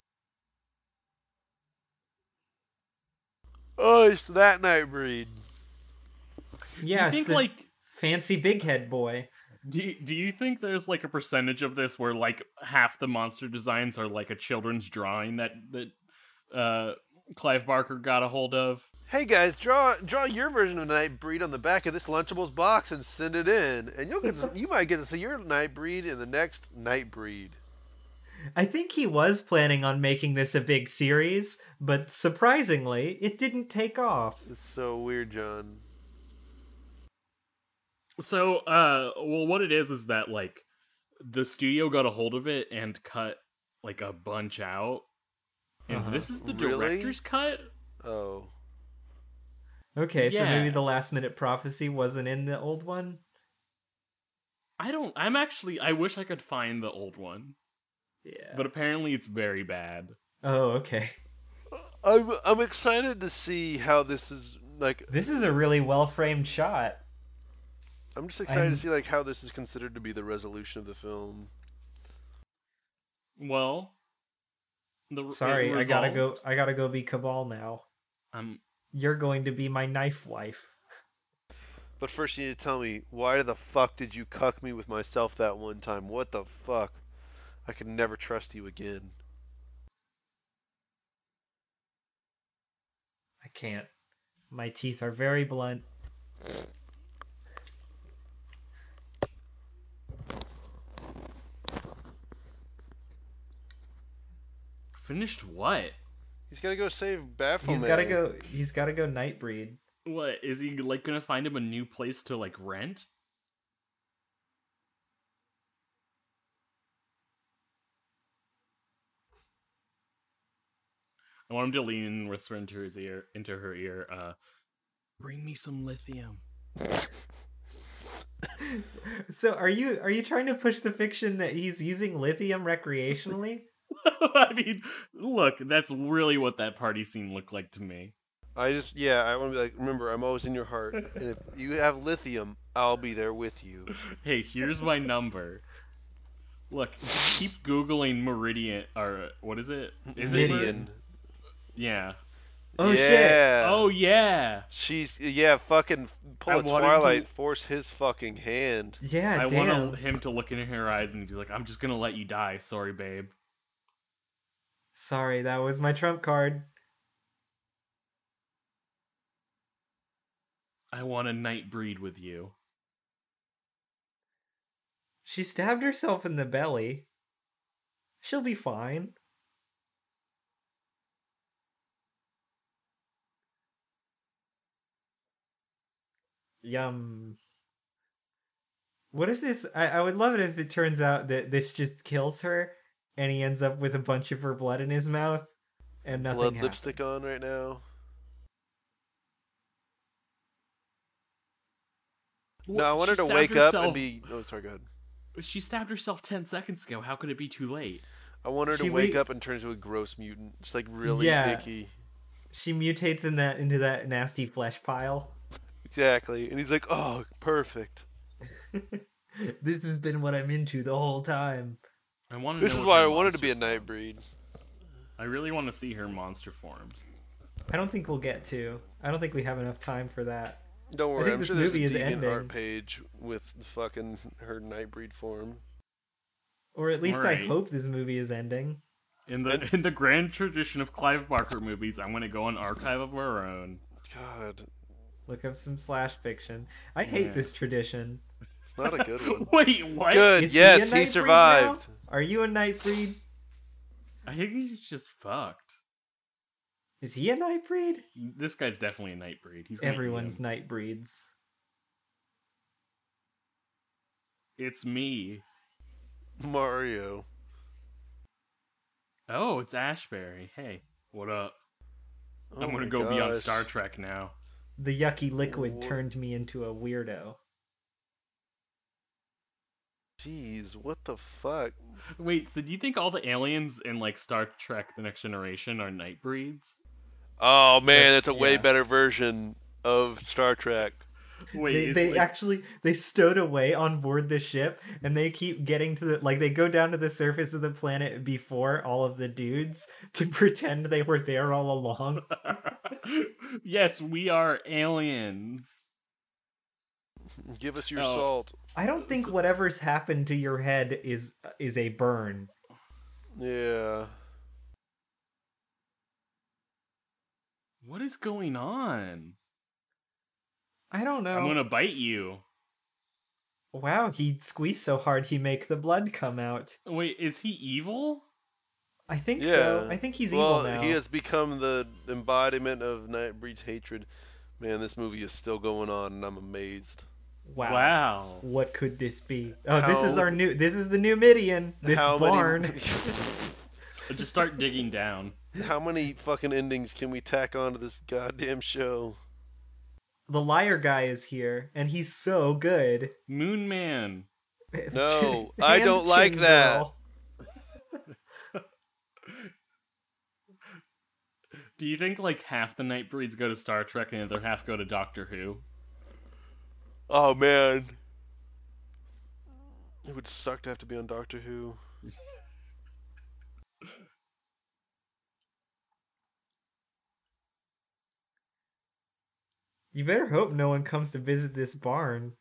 Oh, it's that Nightbreed. Yes, do you think the like fancy big head boy. do you, do you think there's like a percentage of this where like half the monster designs are like a children's drawing that that uh Clive Barker got a hold of? Hey guys, draw draw your version of Nightbreed on the back of this Lunchables box and send it in, and you'll get to, you might get to see your Nightbreed in the next Nightbreed. I think he was planning on making this a big series, but surprisingly, it didn't take off. It's so weird, John. So, uh, well, what it is is that like the studio got a hold of it and cut like a bunch out, and Uh-huh. this is the Really? director's cut. Oh, Okay, so Yeah. maybe the last minute prophecy wasn't in the old one? I don't. I'm actually. I wish I could find the old one, Yeah. but apparently it's very bad. Oh, okay. I'm I'm excited to see how this is like. This is a really well framed shot. I'm just excited I'm- to see like how this is considered to be the resolution of the film. Well, the Sorry, it I gotta resolved. go I gotta go be Cabal now. Um, You're going to be my knife wife. But first, you need to tell me why the fuck did you cuck me with myself that one time? What the fuck? I could never trust you again. I can't. My teeth are very blunt. finished what? He's got to go save Baphomet. He's gotta go he's gotta go Nightbreed. What is he like? Gonna find him a new place to like rent? I want him to lean and whisper into his ear, into her ear. Uh, bring me some lithium. So are you are you trying to push the fiction that he's using lithium recreationally? I mean, look, that's really what that party scene looked like to me. I just, yeah, I want to be like, remember, I'm always in your heart. And if you have lithium, I'll be there with you. Hey, here's my number. Look, keep googling Meridian, or what is it? Is it? Mer- Midian. Yeah. Oh, shit. yeah. Oh yeah. She's, yeah, fucking pull I a wanted Twilight, to- force his fucking hand. Yeah, I damn. want him to look in her eyes and be like, "I'm just gonna let you die. Sorry, babe." Sorry, that was my trump card. I want a night breed with you. She stabbed herself in the belly. She'll be fine. Yum. What is this? I, I would love it if it turns out that this just kills her and he ends up with a bunch of her blood in his mouth and nothing Blood happens. lipstick on right now. No, I want her She to stabbed wake herself- up and be. Oh, sorry, go ahead. She stabbed herself ten seconds ago. How could it be too late? I want her to She wake wait- up and turn into a gross mutant. Just like really Yeah. icky. She mutates in that into that nasty flesh pile. Exactly. And he's like, oh, perfect. This has been what I'm into the whole time. I want to. This know is what why her I wanted to monster be a form- Nightbreed. I really want to see her monster forms. I don't think we'll get to. I don't think we have enough time for that. Don't worry, think I'm this sure there's a movie is Deviant ending. art page with fucking her Nightbreed form. Or at least Alright. I hope this movie is ending. In the in the grand tradition of Clive Barker movies, I'm going to go on Archive of Our Own. God, Look up some slash fiction. I hate Yeah. this tradition. it's not a good one. Wait, what? Good, Is yes, he, a he Nightbreed survived. now? Are you a Nightbreed? I think he's just fucked. Is he a Nightbreed? This guy's definitely a Nightbreed. He's gonna eat Everyone's him. Nightbreeds. It's me. Mario. Oh, it's Ashbury. Hey, what up? Oh I'm gonna my go be on gosh. Star Trek now. The yucky liquid Wha- turned me into a weirdo. Jeez, what the fuck? Wait, so do you think all the aliens in like Star Trek: The Next Generation are Nightbreeds? Oh man, That's- that's a way yeah. better version of Star Trek. Wait, they is, they like- actually they stowed away on board the ship and they keep getting to the like they go down to the surface of the planet before all of the dudes to pretend they were there all along. Yes, we are aliens. Give us your Oh. salt. I don't think whatever's happened to your head is is a burn. Yeah. What is going on? I don't know. I'm gonna bite you. Wow, he squeezed so hard he make the blood come out. Wait, is he evil? I think Yeah. so. I think he's well, evil now. he has become the embodiment of Nightbreed's hatred. Man, this movie is still going on, and I'm amazed. Wow. Wow. What could this be? Oh, this is How- our new. This is the new Midian. This how barn. Many, Just start digging down. how many fucking endings can we tack onto this goddamn show? The liar guy is here, and he's so good. Moon Man. No, I Hand don't like chin that. girl. Do you think like half the Nightbreeds go to Star Trek and the other half go to Doctor Who? Oh man, it would suck to have to be on Doctor Who. You better hope no one comes to visit this barn.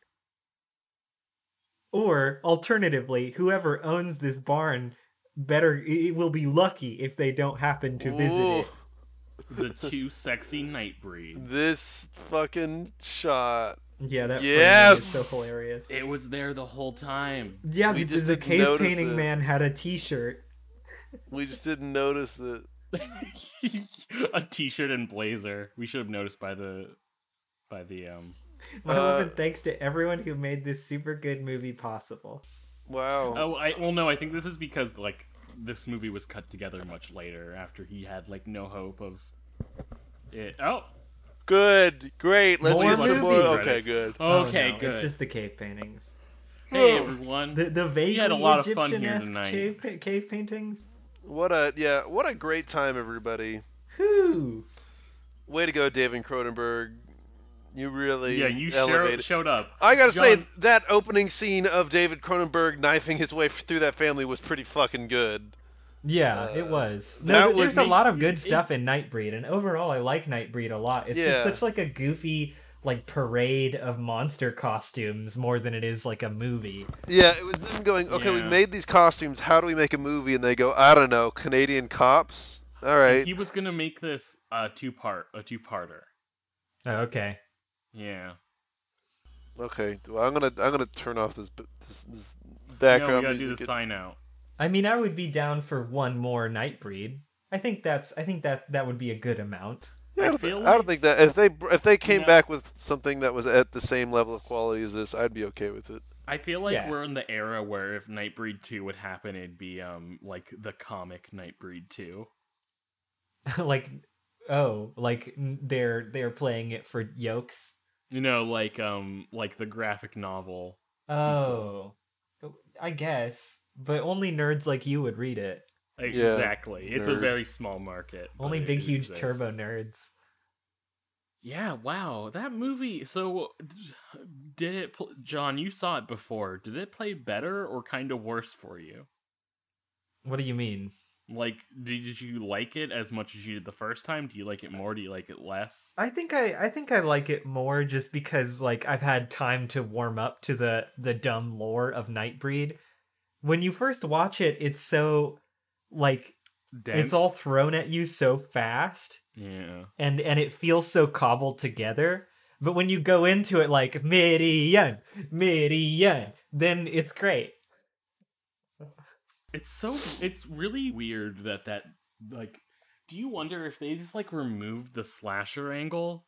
Or, alternatively, whoever owns this barn better it will be lucky if they don't happen to visit Ooh, it. The two sexy Nightbreeds. This fucking shot. Yeah, that Yes! framing is so hilarious. It was there the whole time. Yeah, We the, just the didn't cave notice painting it. man had a T-shirt. We just didn't notice it. A t-shirt and blazer. We should have noticed by the by the um My Uh, love and thanks to everyone who made this super good movie possible. Wow. Oh, I well no, I think this is because like this movie was cut together much later after he had like no hope of it. Oh, Good. Great. Let's More get some more. movie Okay, credits. good. Oh, okay, no, good. It's just the cave paintings. Hey everyone. The the vaguely had a lot of fun here Egyptian-esque tonight. cave, pa- cave paintings. What a yeah. What a great time, everybody. Whew. Way to go, David Cronenberg. You really yeah, you elevated. showed, showed up. I gotta John- say that opening scene of David Cronenberg knifing his way through that family was pretty fucking good. Yeah, Uh, it was. that No, was- there's a lot of good it- stuff in Nightbreed, and overall, I like Nightbreed a lot. It's Yeah. just such like a goofy like parade of monster costumes more than it is like a movie. Yeah, it was them going, okay, we Yeah. made these costumes. How do we make a movie? And they go, I don't know, Canadian cops. All right. He was gonna make this a two part a two parter. Oh, okay. Yeah. Okay, well, I'm gonna I'm gonna turn off this this, this No, we background gotta do music. the sign out. I mean, I would be down for one more Nightbreed. I think that's. I think that that would be a good amount. Yeah, I I don't, th- feel I don't like think that if they if they came no, back with something that was at the same level of quality as this, I'd be okay with it. I feel like Yeah. we're in the era where if Nightbreed two would happen, it'd be um like the comic Nightbreed two. Like, oh, like n- they're they're playing it for yokes. You know, like um like the graphic novel sequel. Oh, I guess, but only nerds like you would read it. Yeah, Exactly. It's a nerd. very small market. but Only it, big, it huge exists. turbo nerds. Yeah, wow. That movie. So, did it, pl- John, you saw it before. Did it play better or kind of worse for you? What do you mean? Like, did, did you like it as much as you did the first time? Do you like it more? Do you like it less? I think I I think I like it more just because like I've had time to warm up to the the dumb lore of Nightbreed. When you first watch it, it's so like Dense? it's all thrown at you so fast Yeah. and and it feels so cobbled together. But when you go into it like Midian, Midian, then it's great. It's so, it's really weird that that, like, do you wonder if they just, like, removed the slasher angle?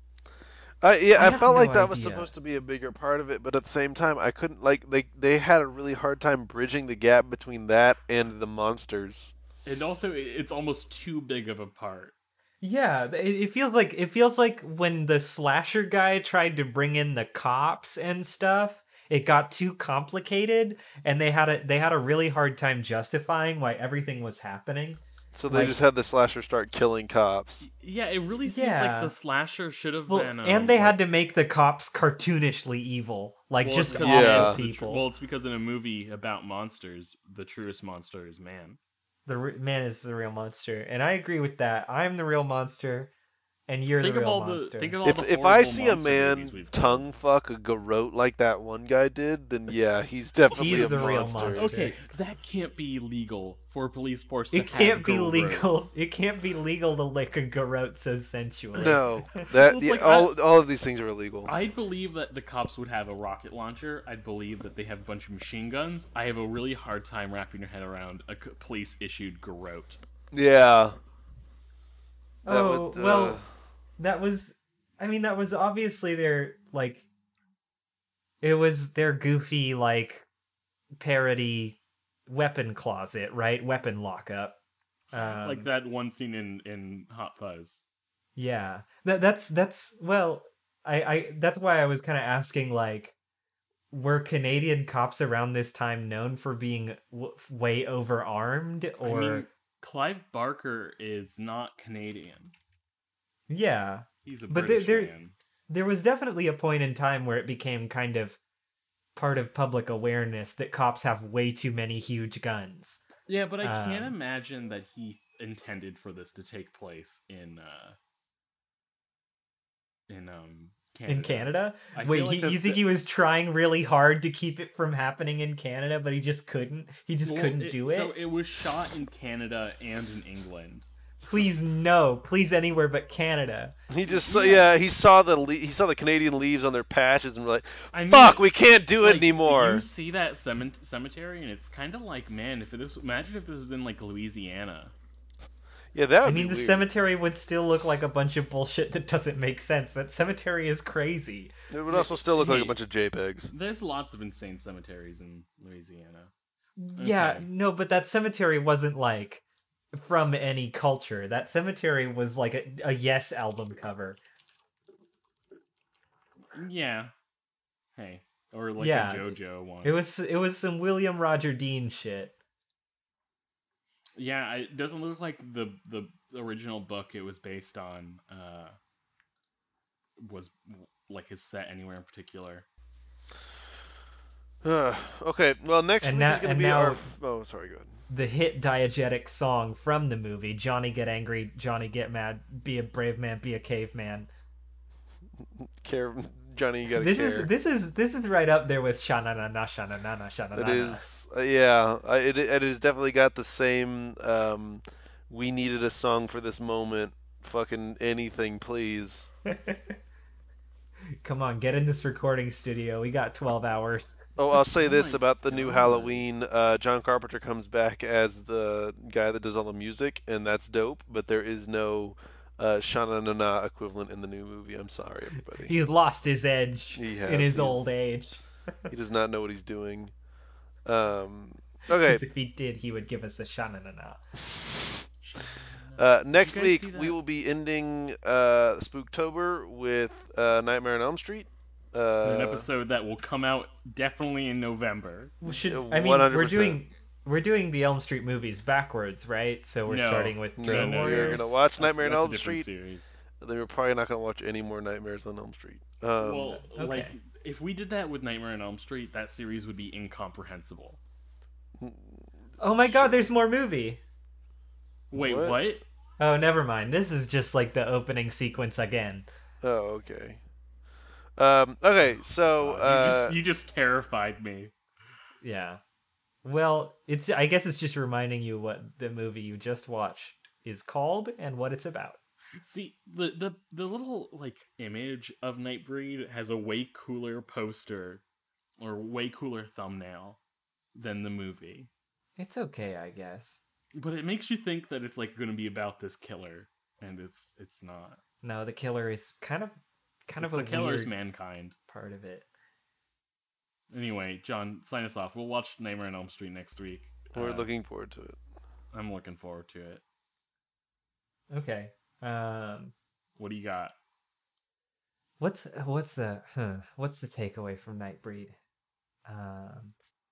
I yeah, I I, have felt no like that was idea. supposed to be a bigger part of it, but at the same time, I couldn't like they they had a really hard time bridging the gap between that and the monsters. And also, it- it's almost too big of a part. Yeah, it, it feels like it feels like when the slasher guy tried to bring in the cops and stuff, it got too complicated and they had a they had a really hard time justifying why everything was happening. So they Like- just had the slasher start killing cops. Yeah, it really seems Yeah. like the slasher should have Well, been. Um, and they like, had to make the cops cartoonishly evil, like well, just it's awful because Yeah. it's the tr- people. well, it's because in a movie about monsters, the truest monster is man. The re- man is the real monster, and I agree with that. I'm the real monster, and you're Think the of real all monster. the think of all If the if I horrible see a monster man movies we've tongue fuck a garrote like that one guy did, then yeah, he's definitely He's a the real monster. monster. Okay, that can't be illegal for a police force. To It can't have be legal. garrotes. It can't be legal to lick a garrote so sensually. No, that Well, it's the, like, all all of these things are illegal. I believe that the cops would have a rocket launcher. I believe that they have a bunch of machine guns. I have a really hard time wrapping your head around a c- police-issued garrote. Yeah. That Oh would, uh, well, that was. I mean, that was obviously their like. It was their goofy like parody weapon closet, right? Weapon lockup. Um, Like that one scene in, in Hot Fuzz. Yeah, that that's that's well, I I that's why I was kind of asking like, were Canadian cops around this time known for being w- way overarmed, or I mean, Clive Barker is not Canadian. yeah, He's a But there- British there- man. there was definitely a point in time where it became kind of part of public awareness that cops have way too many huge guns. Yeah, but I can't um, imagine that he intended for this to take place in uh in um Canada. In Canada, I wait, feel like he, you that's think the- he was trying really hard to keep it from happening in Canada, but he just couldn't. He just Well, couldn't it- do it. So it was shot in Canada and in England. Please no, please anywhere but Canada. He just saw, yeah, he saw the le- he saw the Canadian leaves on their patches and were like, I mean, "Fuck, we can't do it like, anymore." You see that cement- cemetery, and it's kind of like, man, if it was, imagine if this was in like Louisiana. Yeah, that would I mean, be the weird. cemetery would still look like a bunch of bullshit that doesn't make sense. That cemetery is crazy. It would also still look like a Hey. bunch of JPEGs. There's lots of insane cemeteries in Louisiana. Yeah, Okay. no, but that cemetery wasn't like from any culture. That cemetery was like a, a Yes album cover. Yeah. Hey, or like Yeah. a JoJo one. It was it was some William Roger Dean shit. Yeah, I- it doesn't look like the the original book it was based on uh was like is set anywhere in particular. Uh, okay, well, next And week now- is going to and be now- our. F- oh, sorry, go ahead. The hit diegetic song from the movie, Johnny Get Angry, Johnny Get Mad, Be a Brave Man, Be a Caveman. Care, Johnny, you gotta This care. is this is this is right up there with Shana na na Shana na na Shana It na na. is, uh, yeah. I, it it has definitely got the same. Um, we needed a song for this moment. Fucking anything, please. Come on, get in this recording studio. We got twelve hours. Oh, I'll say Oh this my about the new God. Halloween. Uh, John Carpenter comes back as the guy that does all the music, and that's dope. But there is no uh, Shana Nana equivalent in the new movie. I'm sorry, everybody. He's lost his edge He has. in his He's- old age. He does not know what he's doing. Um, okay. Because if he did, he would give us a shanana. Uh, next guys week see that? we will be ending uh, Spooktober with uh, Nightmare on Elm Street. Uh, An episode that will come out definitely in November. We should. Uh, I mean, one hundred we're percent. doing we're doing the Elm Street movies backwards, right? So we're No. starting with No, Dream no, Warriors. you're gonna watch That's- Nightmare on that's a Elm different Street, series. and then we're probably not gonna watch any more Nightmares on Elm Street. Um, Well, okay. like if we did that with Nightmare on Elm Street, that series would be incomprehensible. Oh my God! There's more movie. Wait, What? what? Oh, never mind. This is just like the opening sequence again. oh, okay. Um, okay, so you uh, just you just terrified me. Yeah. Well, it's. I guess it's just reminding you what the movie you just watched is called and what it's about. See, the the the little like image of Nightbreed has a way cooler poster or way cooler thumbnail than the movie. It's okay, I guess. But it makes you think that it's like going to be about this killer, and it's it's not. No, the killer is kind of, kind of the a killer's weird mankind. part of it. Anyway, John, sign us off. We'll watch Nightmare on Elm Street next week. we're Uh, looking forward to it. I'm looking forward to it. Okay. Um. What do you got? What's what's the huh, what's the takeaway from Nightbreed? Um.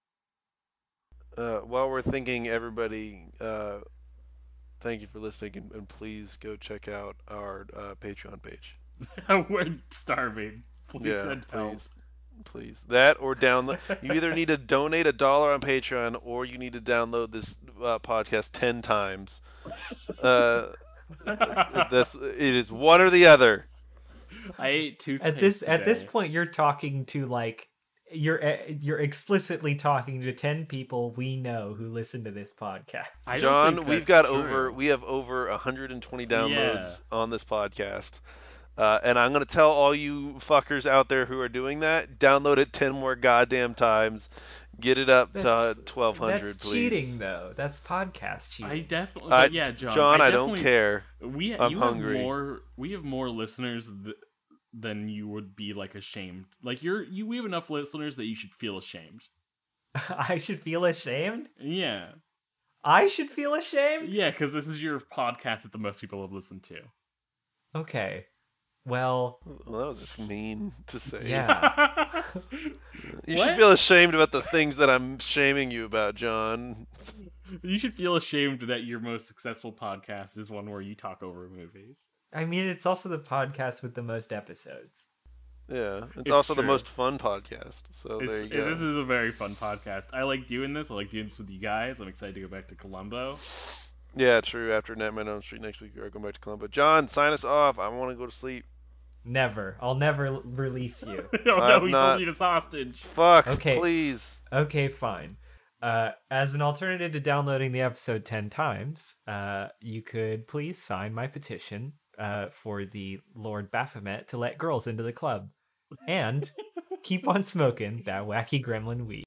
Uh, while we're thinking, everybody, uh, thank you for listening, and, and please go check out our uh, Patreon page. We're starving. Please yeah, send help. please, please. That or download. You either need to donate a dollar on Patreon, or you need to download this uh, podcast ten times. Uh, that's it is one or the other. I ate toothpaste At this at this today. point, you're talking to like you're uh, you're explicitly talking to ten people we know who listen to this podcast. I don't John, think we've that's got over true. we have over one hundred twenty downloads Yeah. on this podcast. Uh, and I'm going to tell all you fuckers out there who are doing that, download it ten more goddamn times. Get it up That's- to twelve hundred, That's please. cheating, though. That's podcast cheating. I definitely, I- but yeah, John. John, I, don't definitely- care. We I'm you hungry. have more. We have more listeners th- than you would be like ashamed. Like you're you. We have enough listeners that you should feel ashamed. I should feel ashamed. Yeah, I should feel ashamed. yeah, because this is your podcast that the most people have listened to. Okay. Well, Well, that was just mean to say. yeah. You What? should feel ashamed about the things that I'm shaming you about, John. You should feel ashamed that your most successful podcast is one where you talk over movies. I mean, it's also the podcast with the most episodes. Yeah, it's, It's also the true. most fun podcast. So It's, there you go. This is a very fun podcast. I like doing this. I like doing this with you guys. I'm excited to go back to Columbo. Yeah, true. After Nightmare on Elm Street next week, we are going back to Columbo. John, sign us off. I want to go to sleep. Never. I'll never l- release you. oh no, I'm he's not- holding us hostage. Fuck, Okay. please. Okay, fine. Uh, as an alternative to downloading the episode ten times, uh, you could please sign my petition uh, for the Lord Baphomet to let girls into the club. And keep on smoking that wacky gremlin weed.